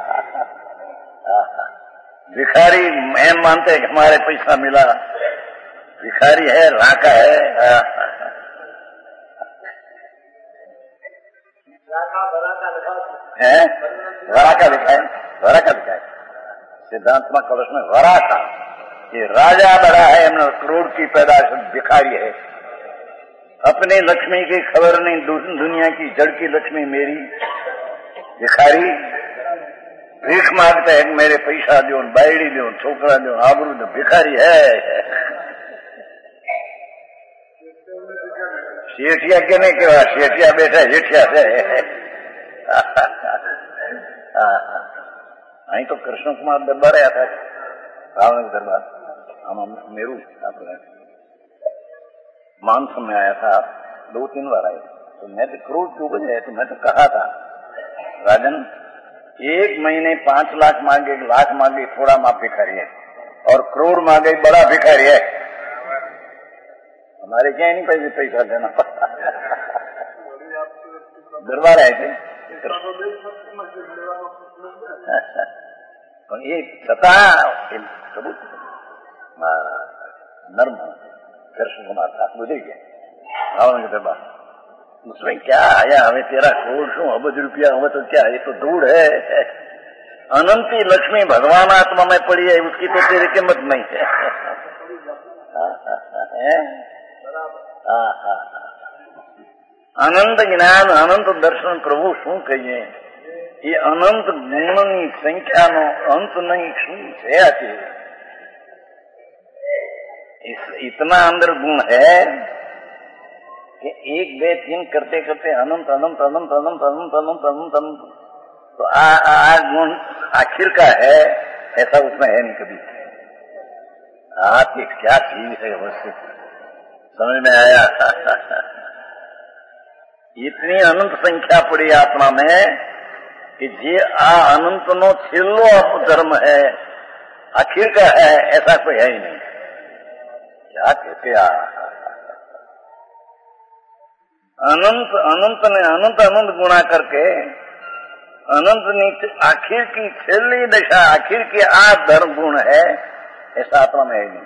भिखारी एम मानते हैं कि हमारे पैसा मिला। भिखारी है राका है। है वराका लिखा है, वराका लिखा है सिद्धांतमा कलश में। वराका ये राजा बड़ा है, करोड़ की पैदाश भिखारी है। अपनी लक्ष्मी की खबर नहीं, दुनिया की जड़ की लक्ष्मी मेरी। भिखारी भीख मांगता है मेरे पैसा दो, बायड़ी दो, छोकरा दो, आबरू दो। भिखारी है। शेठिया के नहीं केवा शेठिया बैठा जेठिया से। અહીં તો કૃષ્ણ કુમાર દરબાર આયા था भावनगर दरबार। हम मेरू अपने मानसून में आया था, दो तीन बार आए। तो मैं तो करोड़ क्यों बजे तो मैं तो कहा था राजन एक महीने पांच लाख मांगे, लाख मांगे थोड़ा माफ भिखारी है, और करोड़ मांगे बड़ा भिखारी है। हमारे क्या नहीं पैसे पैसा देना। दरबार आए थे ये सता सबूत नर्म कृष्ण कुमार था बुझे गया भावनगर दरबार। उसमें क्या आया हमें तेरा करोड़ शू अबज रुपया हमें तो क्या ये तो धूड़ है। अनंती लक्ष्मी भगवान आत्मा में पड़ी है, उसकी तो तेरी कीमत नहीं है। अनंत ज्ञान अनंत दर्शन प्रभु शू कहिए। ये अनंत गुणनी संख्या नो अंत नहीं शू है। इस इतना अंदर गुण है कि एक बे तीन करते करते अनंत अनंत अनंत अनंत अनंत अनंत अनंत अनंत तो आ, आ, आ गुण आखिर का है, ऐसा उसमें है नहीं कभी। आप ये क्या चीज है अवश्य समझ में आया। इतनी अनंत संख्या पड़ी आत्मा में कि जे आ अनंत नो छेल्लो धर्म है, आखिर का है, ऐसा कोई है ही नहीं। क्या कहते आ अनंत अनंत ने अनंत अनंत गुणा करके अनंत नीति आखिर की छेली दशा, आखिर की आ धर्म गुण है, ऐसा आत्मा में है ही नहीं।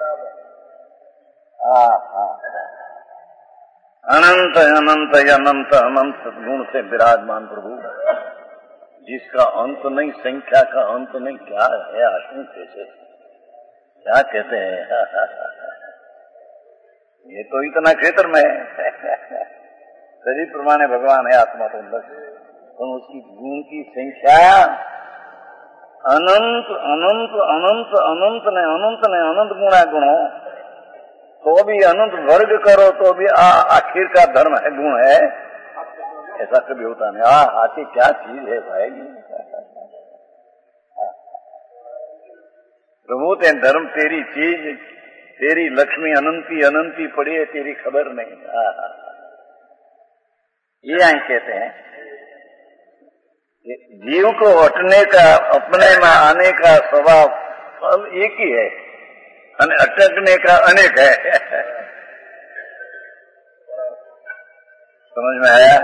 अनंत अनंत अनंत अनंत गुण से विराजमान प्रभु, जिसका अंत नहीं, संख्या का अंत नहीं। क्या है आशु कैसे क्या कहते हैं। ये तो इतना क्षेत्र में शरीर प्रमाणे भगवान है, आत्मा तो अंदर, तो उसकी गुण की संख्या अनंत अनंत अनंत अनंत ने अनंत ने अनंत गुणा गुणों, तो भी अनंत वर्ग करो तो भी आ आखिर का धर्म है, गुण है, ऐसा कभी होता नहीं। आ आखिर क्या चीज है भाई। प्रभु ते धर्म तेरी चीज, तेरी लक्ष्मी अनंती अनंती पड़ी है, तेरी खबर नहीं। ये आई कहते हैं जीव को हटने का, अपने में आने का स्वभाव सब एक ही है, अटकने का अनेक है। समझ में आया।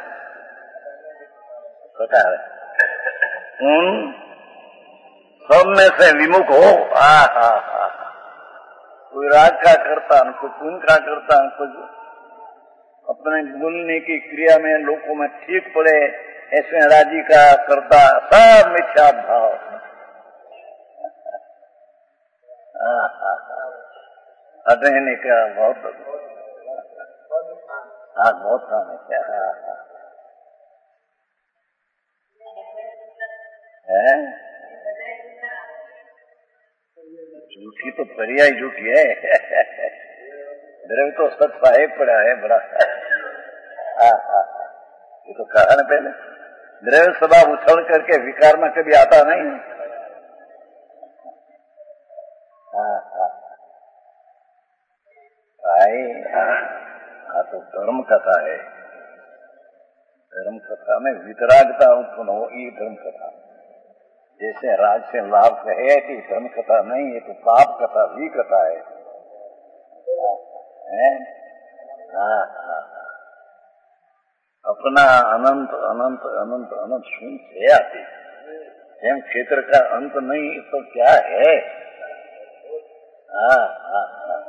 पता है उन सब में से विमुख हो। आ हा हा कोई राग का करता, कोई पुण्य का करता, कोई अपने बोलने की क्रिया में लोगों में ठीक पड़े ऐसे राजी का करता, सब मिथ्या भाव। अध्ययन का बहुत हाँ बहुत काम है क्या है। झूठी तो पर्याय झूठी है। द्रव्य तो सत साहेब पड़ा है बड़ा। हाँ हाँ ये तो कहा ना पहले, द्रव्य स्वभाव उछल करके विकार में कभी आता नहीं। हाँ हाँ हाँ तो धर्म कथा है, धर्म कथा में वितरागता उत्पन्न हो, ये धर्म कथा। जैसे राज से लाभ है कि धर्म कथा नहीं, ये तो पाप कथा भी कथा है, है? हाँ हाँ, अपना अनंत अनंत अनंत अनंत शून्य से आती, एम क्षेत्र का अंत नहीं तो क्या है? हाँ हाँ हाँ,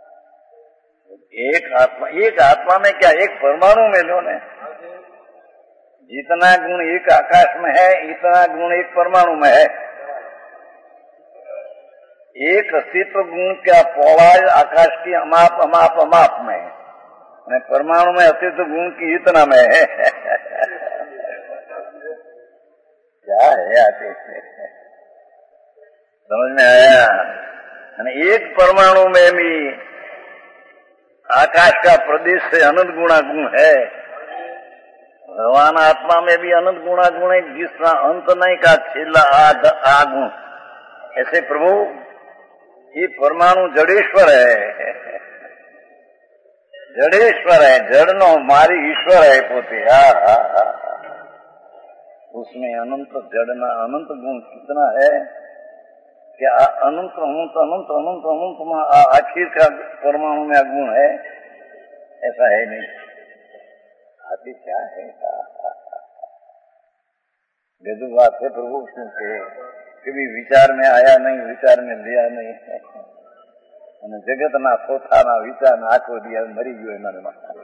एक आत्मा, एक आत्मा में क्या, एक परमाणु में लो ने, जितना गुण एक आकाश में है इतना गुण एक परमाणु में है। एक अस्तित्व गुण क्या पौवाज आकाश की अमाप अमाप अमाप में है, परमाणु में अस्तित्व गुण की इतना में है। क्या है आते समझ में आया? एक परमाणु में भी आकाश का प्रदेश से अनंत गुणा गुण है, भगवान आत्मा में भी अनंत गुणा गुण है, जिसका अंत नहीं का छेला आध आगुण। ऐसे प्रभु ये परमाणु जड़ेश्वर है, जड़ेश्वर है, जड़नो मारी ईश्वर है पोते। हा हा हा, उसमें अनंत जड़ना अनंत गुण कितना है, क्या अनंत अनंत अनंत अनंत अनंत आखिर का परमाणु में गुण है? ऐसा है नहीं, आदि क्या है? गजब बात है प्रभु, क्योंकि कभी विचार में आया नहीं, विचार में लिया नहीं, અને જગતના પોતાના વિચાર આખો દિયા મરી ગયો એના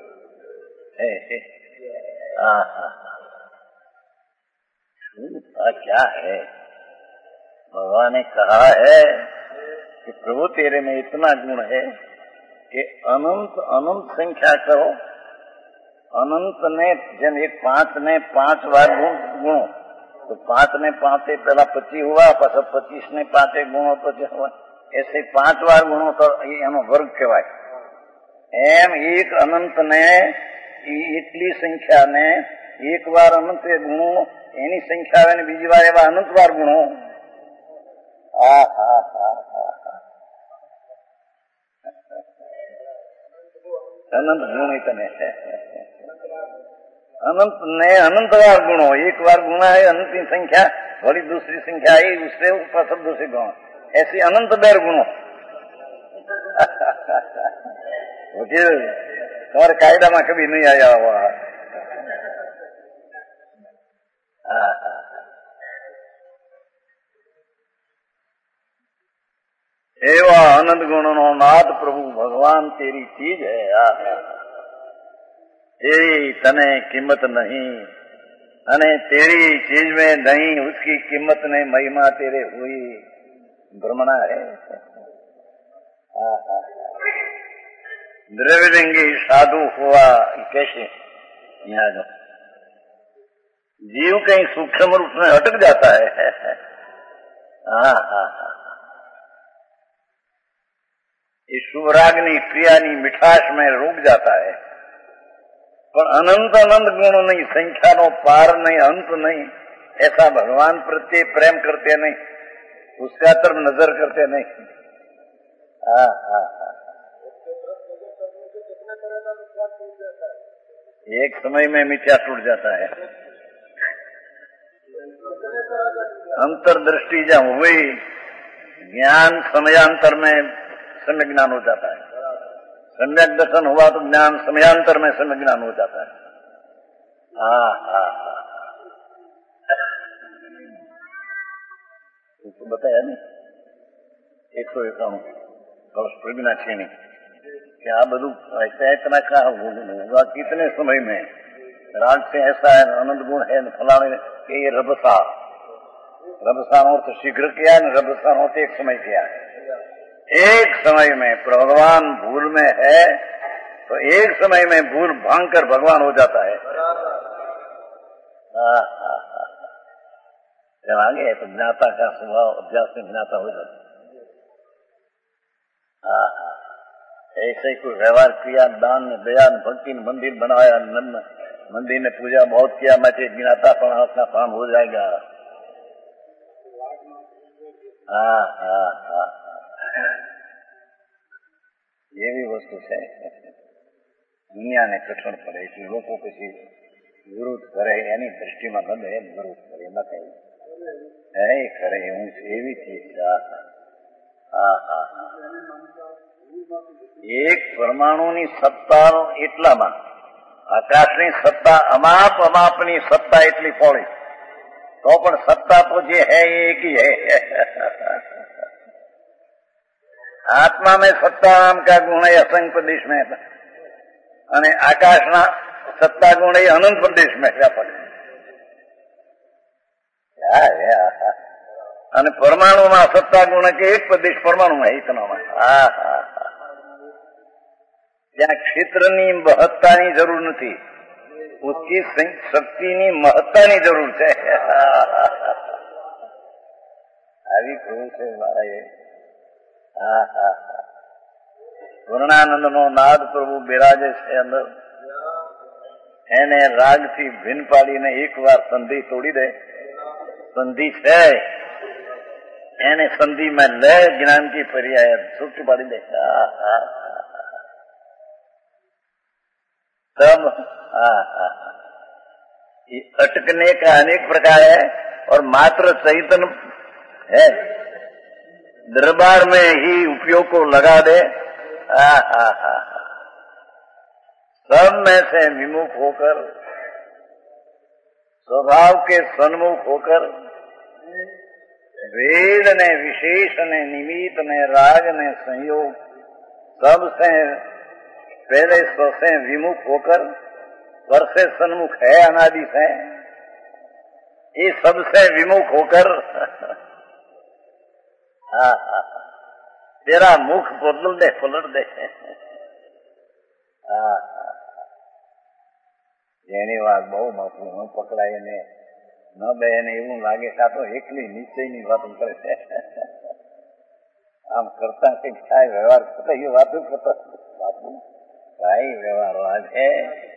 क्या है? भगवान ने कहा है कि प्रभु तेरे में इतना गुण है कि अनंत अनंत संख्या करो, अनंत ने जन एक पांच ने पांच बार गुण गुणो तो पांच ने पांच पहला पच्चीस हुआ, पाछा पच्चीस ने पांच गुणो पच्चीस हुआ, ऐसे पांच बार गुणो तो एनो वर्ग कहवाय। एम एक अनंत ने इतनी संख्या ने एक बार अनंत गुणो एनी संख्या है, बीजी बार एवं अनंत बार गुणो। आ हा हा हा, अनंत गुण इतने है, अनंत ने अनंत बार गुणो, एक बार गुणा है अनंत की संख्या, बड़ी दूसरी संख्या आई उससे ऊपर सब दूसरे गुण, ऐसी अनंत बेर गुणो। वकील तुम्हारे कायदा में कभी नहीं आया हुआ। एवा आनंद गुणों नाथ प्रभु भगवान तेरी चीज है, तेरी तने कीमत नहीं, अने तेरी चीज में नहीं उसकी कीमत नहीं, महिमा तेरे हुई भ्रमणा है। द्रव्यलिंगी साधु हुआ कैसे? यहाँ जो जीव कहीं सूक्ष्म रूप में अटक जाता है। हाँ हाँ हाँ, इस शुभरागनी क्रियानी मिठास में रुक जाता है, पर अनंत अनंत गुण नहीं, संख्या नो पार नहीं, अंत नहीं, ऐसा भगवान प्रत्ये प्रेम करते नहीं, उसका तरफ नजर करते नहीं। हाँ हाँ हाँ, एक समय में मिथ्या टूट जाता है, अंतर्दृष्टि जब हुई ज्ञान समयांतर में सम्यक ज्ञान हो जाता है, सम्यक दर्शन हुआ तो ज्ञान समयांतर में सम्यक ज्ञान हो जाता है। हाँ हाँ हाँ, तो बताया नहीं एक सौ इक्यावन वर्ष प्रज्ञा छीनी, क्या बधु ऐसा इतना क्या होगा, कितने समय में राग से ऐसा है, आनंद गुण है, फलाने के ये रबसा रबसा हो तो शीघ्र किया है, रबसा हो तो एक समय किया है। एक समय में भगवान भूल में है तो एक समय में भूल भांग कर भगवान हो जाता है। जब आगे है तो ज्ञाता का स्वभाव अभ्यास में ज्ञाता हो जाता है। ऐसे कोई व्यवहार किया, दान दया भक्ति ने मंदिर बनाया, मंदिर ने पूजा बहुत किया, मैं ज्ञाता पण अपना काम हो जाएगा। हाँ हाँ हाँ, ये भी वस्तु है। દુનિયાને કઠણ પડે એટલે લોકો પછી વિરોધ કરે, એની દ્રષ્ટિમાં ગમે એમ વિરોધ કરે, એમાં કઈ હે કરે હું એવી ચીજ. હા હા એક પરમાણુની સત્તા એટલામાં, આકાશની સત્તા અમાપ અમાપની સત્તા એટલી પહોળી, તો પણ સત્તા તો જે હૈ એક ही है. आत्मा में सत्ता नाम का गुण है असंख्य प्रदेश में, અને આકાશના સત્તા ગુણ એ અનંત પ્રદેશ में व्यापक है. અને પરમાણુમાં સત્તા ગુણ કે એક પ્રદેશ પરમાણુમાં ઇતનામાં. હા હા ત્યાં ક્ષેત્રની મહત્તાની જરૂર નથી, उसकी શક્તિની મહત્તાની જરૂર છે. આવી કહ્યું છે મારા એ. હા હા પૂર્ણાનંદ નો નાદ પ્રભુ બિરાજે છે અંદર, એને રાગથી ભીન પાડીને એક વાર સંધિ તોડી દે. સંધિ છે એને સંધિમાં લે જ્ઞાન કી પર્યાય છૂટી પાડી દે. तब हाँ हाँ ये अटकने का अनेक प्रकार है और मात्र चैतन्य है दरबार में ही उपयोग को लगा दे. हाँ हाँ हाँ सब में से विमुख होकर, स्वभाव के सन्मुख होकर, वेद ने विशेष ने निमित्त ने राग ने संयोग सब से पहले स्वसे विमुख होकर पर से सन्मुख है अनादि से, ये सबसे विमुख होकर हाँ हाँ तेरा मुख बदल दे पलट दे. હા એની વાત બહુ મોટી, હું પકડાય ને ન બે એને એવું લાગે કે આ તો એકલી નિશ્ચયની વાતો કરે છે. આમ કરતા કઈક થાય વ્યવહાર થતા એ વાતો કરતા બાપુ ભાઈ વ્યવહાર વાત है.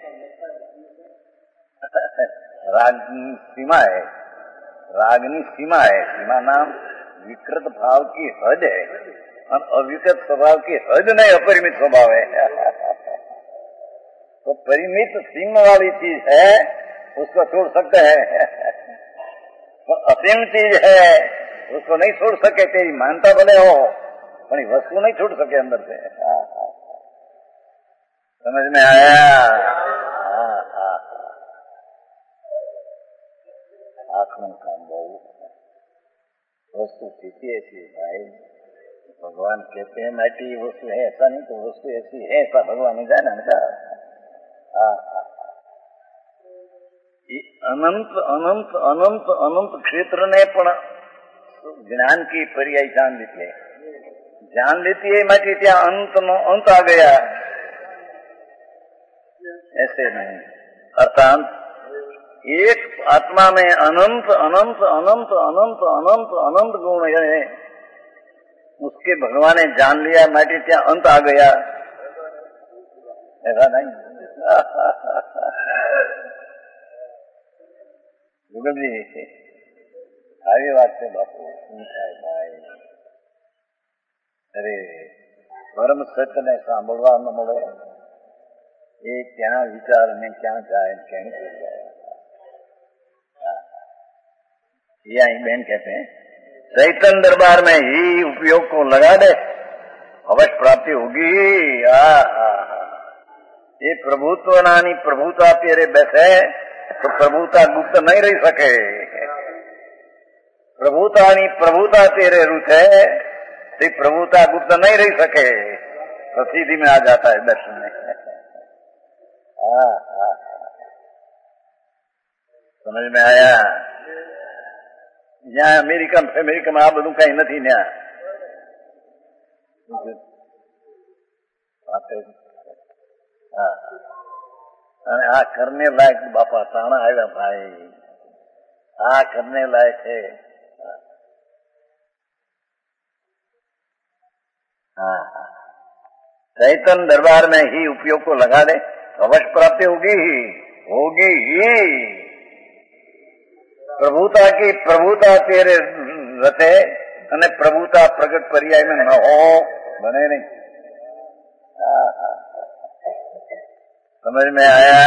रागनी सीमा है, रागनी सीमा है. सीमा नाम विकृत भाव की हद है और अविकृत स्वभाव की हद नहीं अपरिमित स्वभाव है. तो परिमित सीमा वाली चीज है उसको छोड़ सकते हैं, तो असीम चीज है उसको नहीं छोड़ सके. तेरी मानता भले हो पर वस्तु नहीं छोड़ सके अंदर से. समझ में आया? हाँ हाँ आखिर काम बहुत वस्तु स्थिति ऐसी भाई, भगवान कहते हैं माटी वस्तु है, ऐसा नहीं तो वस्तु ऐसी है ऐसा भगवान ने जाना ना. अनंत अनंत अनंत अनंत क्षेत्र ने पण ज्ञान की पर्याय जान लेती है. जान लेती है माटी त्या अंत नो अंत आ गया, ऐसे नहीं. अर्थात एक आत्मा में अनंत अनंत अनंत अनंत अनंत अनंत गुण है, उसके भगवान ने जान लिया माटी त्या अंत आ गया, ऐसा नहीं. जुगल जी આવી વાત છે બાપુ. શું થાય ભાઈ? અરે પરમ સત્યને સાંભળવા ન મળે એ ક્યાં વિચાર ને ક્યાં જાય ક્યાં જાય. ये आई बहन कहते हैं चैतन्य दरबार में ही उपयोग को लगा दे अवश्य प्राप्ति होगी. ये प्रभुत्व नानी प्रभुता तेरे बैठे तो प्रभुता गुप्त नहीं रह सके. प्रभुता नी प्रभुता तेरे रुचे तो प्रभुता गुप्त नहीं रह सके. प्रसिद्धि में आ जाता है दर्शन में. हाँ हाँ समझ में आया? જ્યાં અમેરિકા અમેરિકામાં આ બધું કઈ નથી. ત્યાં અને આ કરને લાયક બાપા તાણા આવ્યા ભાઈ, આ કરને લાયક છે. हाँ चैतन्य दरबार में ही उपयोग को लगा दे अवश्य प्राप्ति होगी ही होगी ही. प्रभुता की प्रभुता तेरे रथे અને પ્રભુતા પ્રગટ પર્યાય में न हो बने नहीं. समझ में आया?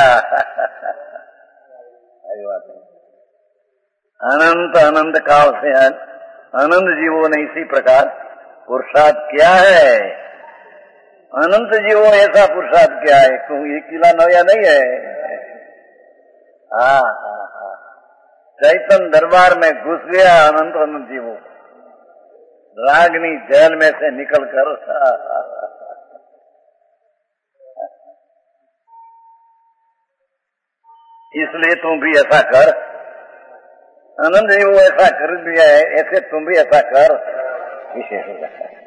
सही बात है। अनंत अनंत काल से अनंत जीवों ने इसी प्रकार पुरुषार्थ किया है। अनंत जीवों ने ऐसा पुरुषार्थ किया है, क्यों ये किला नया नहीं है। हाँ हाँ हाँ, चैतन्य दरबार में घुस गया अनंत अनंत जीवों, रागनी जेल में से निकल कर। इसलिए तुम भी ऐसा कर, अनंत जीवों ऐसा कर दिया है, ऐसे तुम भी ऐसा कर, विशेष हो जाता है।